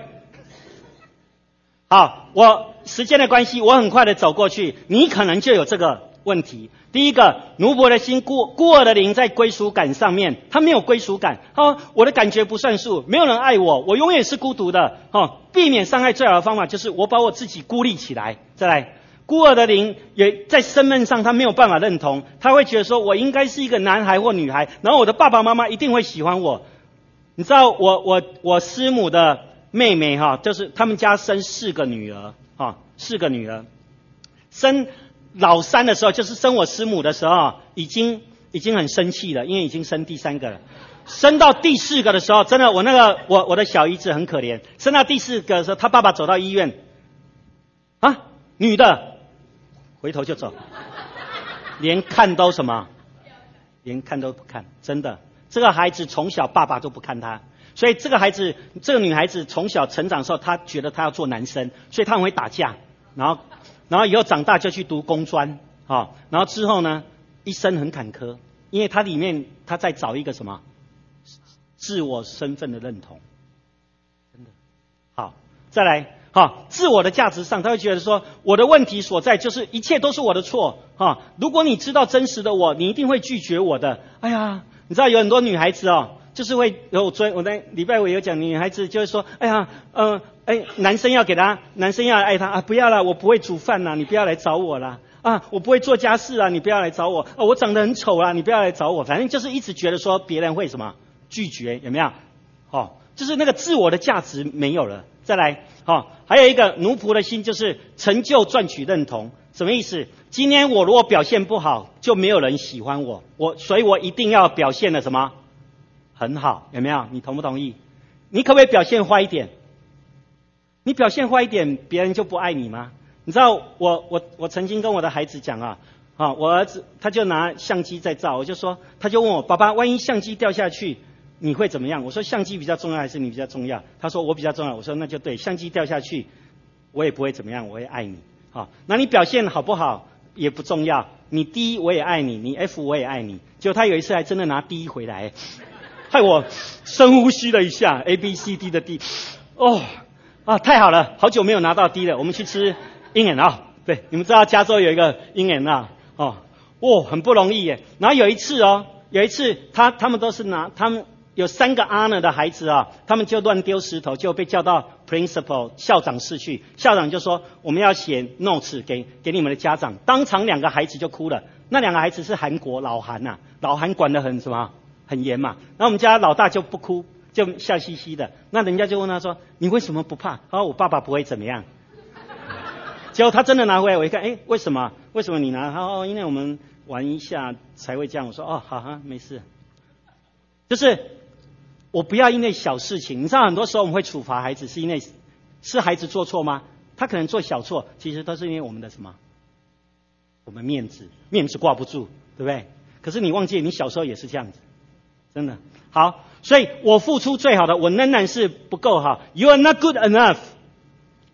S1: 好，我时间的关系，我很快的走过去。你可能就有这个问题。第一个，奴仆的心，孤孤儿的灵，在归属感上面，他没有归属感。哦，我的感觉不算数，没有人爱我，我永远是孤独的。哦，避免伤害最好的方法就是我把我自己孤立起来。再来，孤儿的灵也在身份上他没有办法认同，他会觉得说我应该是一个男孩或女孩，然后我的爸爸妈妈一定会喜欢我。你知道我我我师母的妹妹哈，就是他们家生四个女儿哈，四个女儿，生老三的时候，就是生我师母的时候，已经已经很生气了，因为已经生第三个了。生到第四个的时候，真的我那个我我的小姨子很可怜，生到第四个的时候，他爸爸走到医院，啊，女的，回头就走，连看都什么，连看都不看，真的。这个孩子从小爸爸都不看他，所以这个孩子，这个女孩子从小成长的时候，她觉得她要做男生，所以她很会打架，然后，然后以后长大就去读工专，啊、哦，然后之后呢，一生很坎坷，因为她里面她在找一个什么自我身份的认同，真的。好，再来，哈、哦，自我的价值上，她会觉得说，我的问题所在就是一切都是我的错，哈、哦，如果你知道真实的我，你一定会拒绝我的。哎呀。你知道有很多女孩子哦，就是会有昨我在礼拜五有讲，女孩子就是说，哎呀，嗯、呃，哎，男生要给她，男生要来爱她啊，不要啦，我不会煮饭啦，你不要来找我啦，啊，我不会做家事啊，你不要来找我，啊，我长得很丑啊，你不要来找我，反正就是一直觉得说别人会什么拒绝，有没有？哦，就是那个自我的价值没有了。再来，哦，还有一个奴仆的心，就是成就赚取认同。什么意思？今天我如果表现不好，就没有人喜欢我，我所以我一定要表现的什么很好，有没有？你同不同意？你可不可以表现坏一点？你表现坏一点，别人就不爱你吗？你知道我我我曾经跟我的孩子讲啊，啊，我儿子他就拿相机在照，我就说，他就问我爸爸，万一相机掉下去，你会怎么样？我说相机比较重要还是你比较重要？他说我比较重要。我说那就对，相机掉下去，我也不会怎么样，我会爱你。好，那你表现好不好也不重要，你 D 我也爱你，你 F 我也爱你。结果他有一次还真的拿 D 回来，害我深呼吸了一下 ，A B C D 的 D， 哦啊，太好了，好久没有拿到 D 了，我们去吃 In and Out。对，你们知道加州有一个 In and Out 哦，哦，很不容易耶。然后有一次哦，有一次他他们都是拿他们。有三个 honor 的孩子啊，他们就乱丢石头，就被叫到 principal 校长室去。校长就说我们要写 notes 给给你们的家长，当场两个孩子就哭了。那两个孩子是韩国老韩呐、啊，老韩管得很什么很严嘛。然后我们家老大就不哭，就笑嘻嘻的。那人家就问他说：“你为什么不怕？”他说：“我爸爸不会怎么样。”结果他真的拿回来，我一看，哎，为什么？为什么你拿？他说：“哦，因为我们玩一下才会这样。”我说：“哦，好哈，没事。”就是。我不要因为小事情，你知道很多时候我们会处罚孩子，是因为是孩子做错吗？他可能做小错，其实都是因为我们的什么？我们面子，面子挂不住，对不对？可是你忘记，你小时候也是这样子，真的。好，所以我付出最好的，我仍然是不够好。You are not good enough。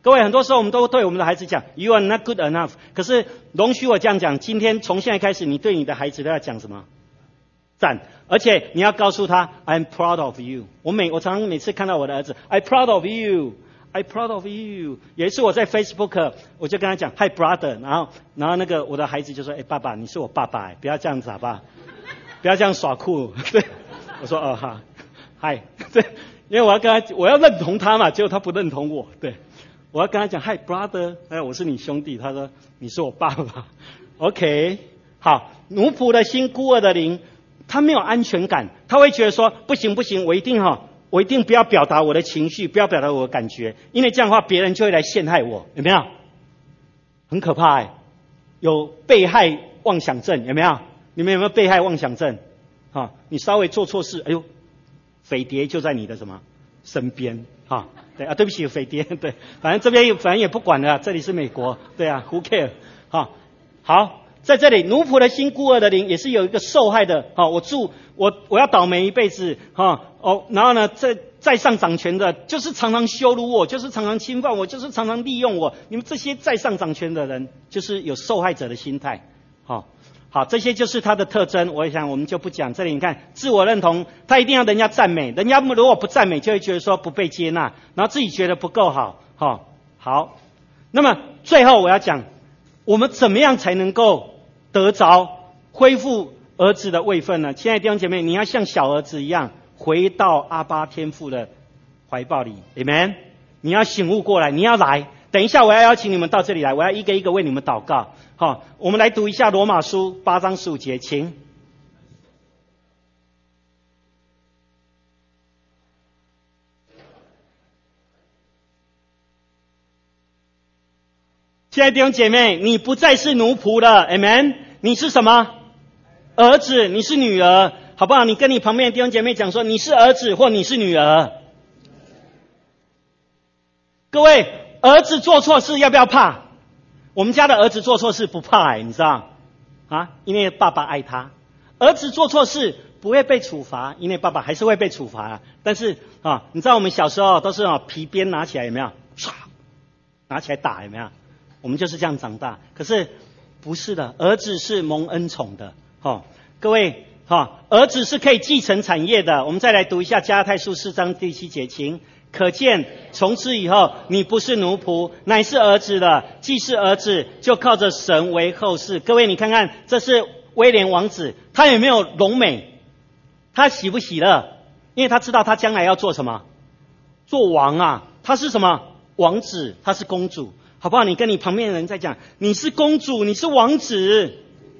S1: 各位，很多时候我们都对我们的孩子讲 "You are not good enough"， 可是容许我这样讲，今天从现在开始，你对你的孩子都要讲什么？赞，而且你要告诉他 "I'm proud of you"。我每我常常每次看到我的儿子 "I'm proud of you"。I'm proud of you。有一次我在 Facebook， 我就跟他讲 "Hi brother"， 然后然后那个我的孩子就说："哎、欸，爸爸，你是我爸爸，不要这样子好不好？不要这样耍酷。"对，我说："哦好 ，Hi。"对，因为我要跟他，我要认同他嘛，结果他不认同我。对，我要跟他讲 "Hi brother"， 哎，我是你兄弟。他说："你是我爸爸。"OK， 好，奴仆的心，孤儿的灵，他没有安全感，他会觉得说："不行不行，我一定哈。我一定不要表达我的情绪，不要表达我的感觉，因为这样的话别人就会来陷害我，有没有？很可怕哎、欸，有被害妄想症，有没有？你们有没有被害妄想症？啊，你稍微做错事，哎呦，匪谍就在你的什么身边啊？对啊，对不起，匪谍，对，反正这边反正也不管了，这里是美国，对啊 ，Who care？ 啊，好。在这里，奴仆的心，孤儿的灵，也是有一个受害的。好、哦，我住我我要倒霉一辈子。哈、哦，哦，然后呢，在在上掌权的，就是常常羞辱我，就是常常侵犯我，就是常常利用我。你们这些在上掌权的人，就是有受害者的心态。好、哦，好，这些就是他的特征。我想我们就不讲。这里你看，自我认同，他一定要人家赞美，人家如果不赞美，就会觉得说不被接纳，然后自己觉得不够好。好、哦，好，那么最后我要讲，我们怎么样才能够得着恢复儿子的位分呢？亲爱的弟兄姐妹，你要像小儿子一样回到阿爸天父的怀抱里 ，Amen。你要醒悟过来，你要来。等一下，我要邀请你们到这里来，我要一个一个为你们祷告。好，我们来读一下罗马书八章十五节，请。亲爱的弟兄姐妹，你不再是奴仆了 ，Amen。你是什么？儿子，你是女儿，好不好？你跟你旁边的弟兄姐妹讲说，你是儿子或你是女儿。各位，儿子做错事要不要怕？我们家的儿子做错事不怕哎、欸，你知道啊？因为爸爸爱他。儿子做错事不会被处罚，因为爸爸还是会被处罚。但是啊，你知道我们小时候都是啊皮鞭拿起来有没有？唰，拿起来打有没有？我们就是这样长大。可是不是的，儿子是蒙恩宠的。哦，各位，哈、哦，儿子是可以继承产业的。我们再来读一下加拉太书四章第七节，请。可见从此以后，你不是奴仆，乃是儿子了。既是儿子，就靠着神为后嗣。各位，你看看，这是威廉王子，他有没有荣美？他喜不喜乐？因为他知道他将来要做什么，做王啊。他是什么王子？他是公主。好不好？你跟你旁边的人在讲，你是公主，你是王子，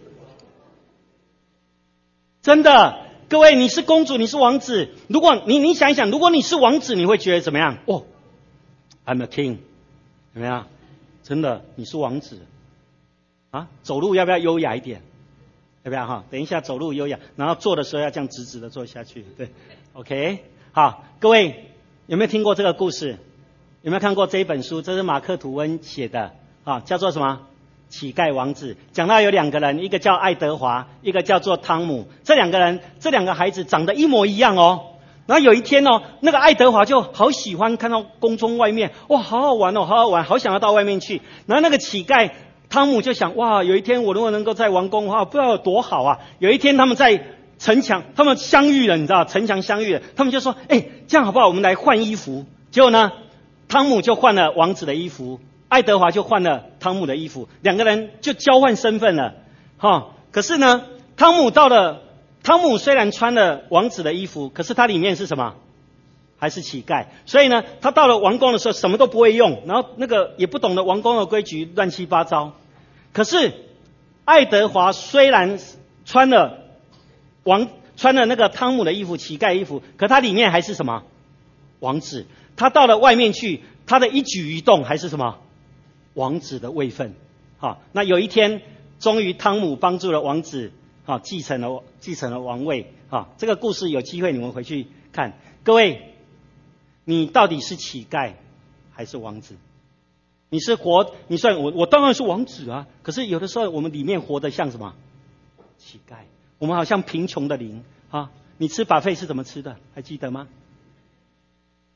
S1: 真的，各位，你是公主，你是王子。如果你你想一想，如果你是王子，你会觉得怎么样？哦 ，I'm a king， 怎么样？真的，你是王子啊！走路要不要优雅一点？要不要哈？等一下走路优雅，然后坐的时候要这样直直的坐下去。对 ，OK， 好，各位有没有听过这个故事？有没有看过这一本书？这是马克吐温写的啊，叫做什么？乞丐王子。讲到有两个人，一个叫爱德华，一个叫做汤姆。这两个人，这两个孩子长得一模一样哦。然后有一天哦，那个爱德华就好喜欢看到宫中外面，哇，好好玩哦，好好玩，好想要到外面去。然后那个乞丐汤姆就想，哇，有一天我如果能够在王宫的话，不知道有多好啊。有一天他们在城墙，他们相遇了，你知道，城墙相遇了，他们就说，哎，这样好不好？我们来换衣服。结果呢？汤姆就换了王子的衣服，爱德华就换了汤姆的衣服，两个人就交换身份了，哈、哦。可是呢，汤姆到了，汤姆虽然穿了王子的衣服，可是他里面是什么？还是乞丐。所以呢，他到了王宫的时候什么都不会用，然后那个也不懂得王宫的规矩，乱七八糟。可是爱德华虽然穿了王穿了那个汤姆的衣服，乞丐衣服，可他里面还是什么？王子。他到了外面去，他的一举一动还是什么？王子的位分。好，那有一天，终于汤姆帮助了王子，好，继承了继承了王位。好，这个故事有机会你们回去看。各位，你到底是乞丐还是王子？你是活，你算我，我当然是王子啊。可是有的时候我们里面活得像什么？乞丐。我们好像贫穷的灵啊。你吃 buffet 是怎么吃的？还记得吗？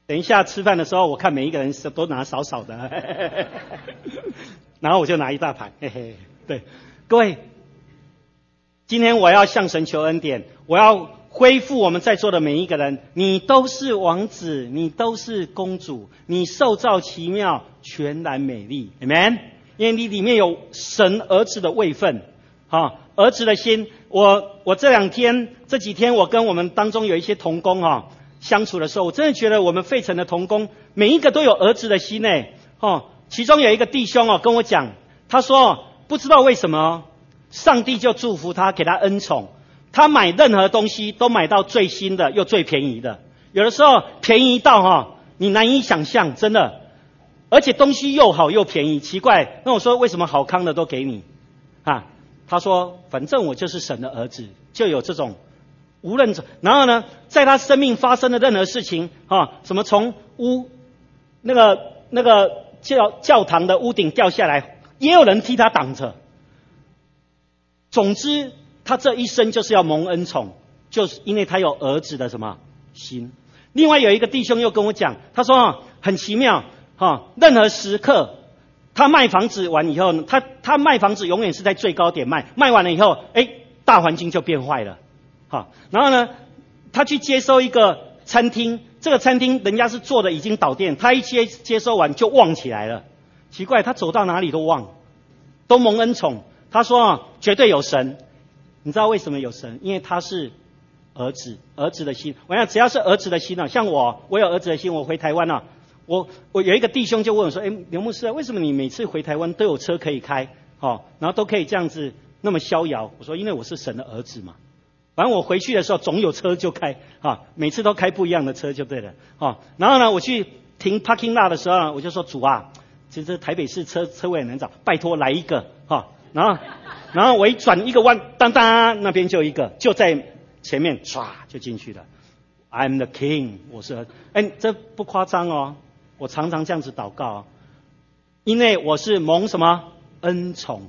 S1: 等一下吃饭的时候，我看每一个人都拿少少的，然后我就拿一大盘，嘿嘿。对，各位，今天我要向神求恩典，我要恢复我们在座的每一个人，你都是王子，你都是公主，你受造奇妙，全然美丽 ，Amen。因为你里面有神儿子的位分，哈，儿子的心。我我这两天这几天，我跟我们当中有一些同工哈相处的时候，我真的觉得我们费城的同工每一个都有儿子的心诶，哦，其中有一个弟兄哦跟我讲，他说不知道为什么上帝就祝福他，给他恩宠，他买任何东西都买到最新的又最便宜的，有的时候便宜到哈你难以想象，真的，而且东西又好又便宜，奇怪，那我说为什么好康的都给你啊？他说反正我就是神的儿子，就有这种无论，然后呢在他生命发生的任何事情啊，什么从屋那个那个教教堂的屋顶掉下来，也有人替他挡着，总之他这一生就是要蒙恩宠，就是因为他有儿子的什么心。另外有一个弟兄又跟我讲，他说啊很奇妙哈，任何时刻他卖房子完以后，他他卖房子永远是在最高点卖，卖完了以后，哎，大环境就变坏了，好，然后呢，他去接收一个餐厅，这个餐厅人家是做的已经倒店，他一接接收完就旺起来了，奇怪，他走到哪里都旺，都蒙恩宠。他说啊，绝对有神，你知道为什么有神？因为他是儿子，儿子的心。我想只要是儿子的心啊，像我，我有儿子的心，我回台湾啊。我我有一个弟兄就问我说：“哎，刘牧师啊，为什么你每次回台湾都有车可以开，哦，然后都可以这样子那么逍遥？”我说：“因为我是神的儿子嘛，反正我回去的时候总有车就开，啊，每次都开不一样的车就对了，哦。然后呢，我去停 parking lot 的时候呢，我就说主啊，其实台北市车车位很难找，拜托来一个，哈、哦。然后然后我一转一个弯，当当那边就一个，就在前面唰就进去了。I'm the king， 我是，哎，这不夸张哦。”我常常这样子祷告，因为我是蒙什么恩宠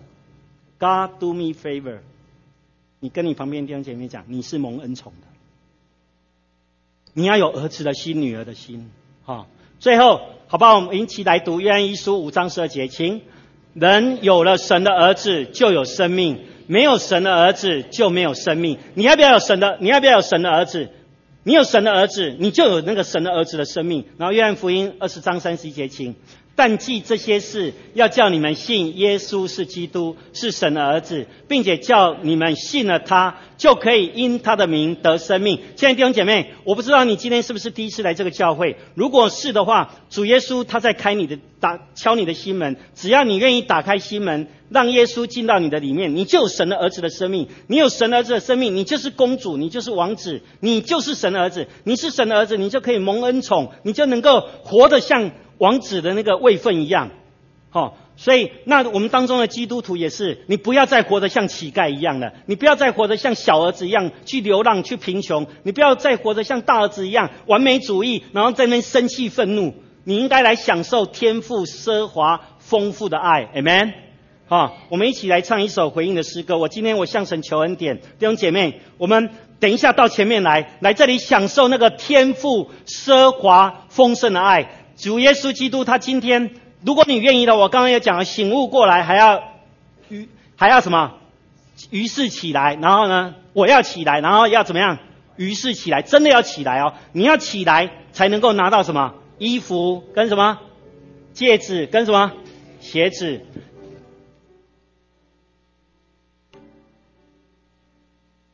S1: ，God do me favor。你跟你旁边弟兄姐妹讲，你是蒙恩宠的，你要有儿子的心、女儿的心，哈、哦。最后，好不好？我们一起来读约翰一书五章十二节，请。人有了神的儿子，就有生命；没有神的儿子，就没有生命。你要不要有神的？你要不要有神的儿子？你有神的儿子，你就有那个神的儿子的生命。然后约翰福音二十章三十一节，请。但记这些事，要叫你们信耶稣是基督，是神的儿子，并且叫你们信了他，就可以因他的名得生命。亲爱的弟兄姐妹，我不知道你今天是不是第一次来这个教会，如果是的话，主耶稣他在开你的打敲你的心门，只要你愿意打开心门，让耶稣进到你的里面，你就有神的儿子的生命。你有神的儿子的生命，你就是公主，你就是王子，你就是神的儿子。你是神的儿子，你就可以蒙恩宠，你就能够活得像王子的那个位分一样，哦，所以那我们当中的基督徒也是，你不要再活得像乞丐一样了，你不要再活得像小儿子一样去流浪去贫穷，你不要再活得像大儿子一样完美主义，然后在那边生气愤怒。你应该来享受天父奢华丰富的爱 ，Amen。好，我们一起来唱一首回应的诗歌。我今天我向神求恩典，弟兄姐妹，我们等一下到前面来，来这里享受那个天父奢华丰盛的爱。主耶稣基督他今天，如果你愿意的，我刚刚也讲了，醒悟过来还要于还要什么？于是起来，然后呢，我要起来，然后要怎么样？于是起来，真的要起来哦！你要起来才能够拿到什么？衣服跟什么？戒指跟什么？鞋子。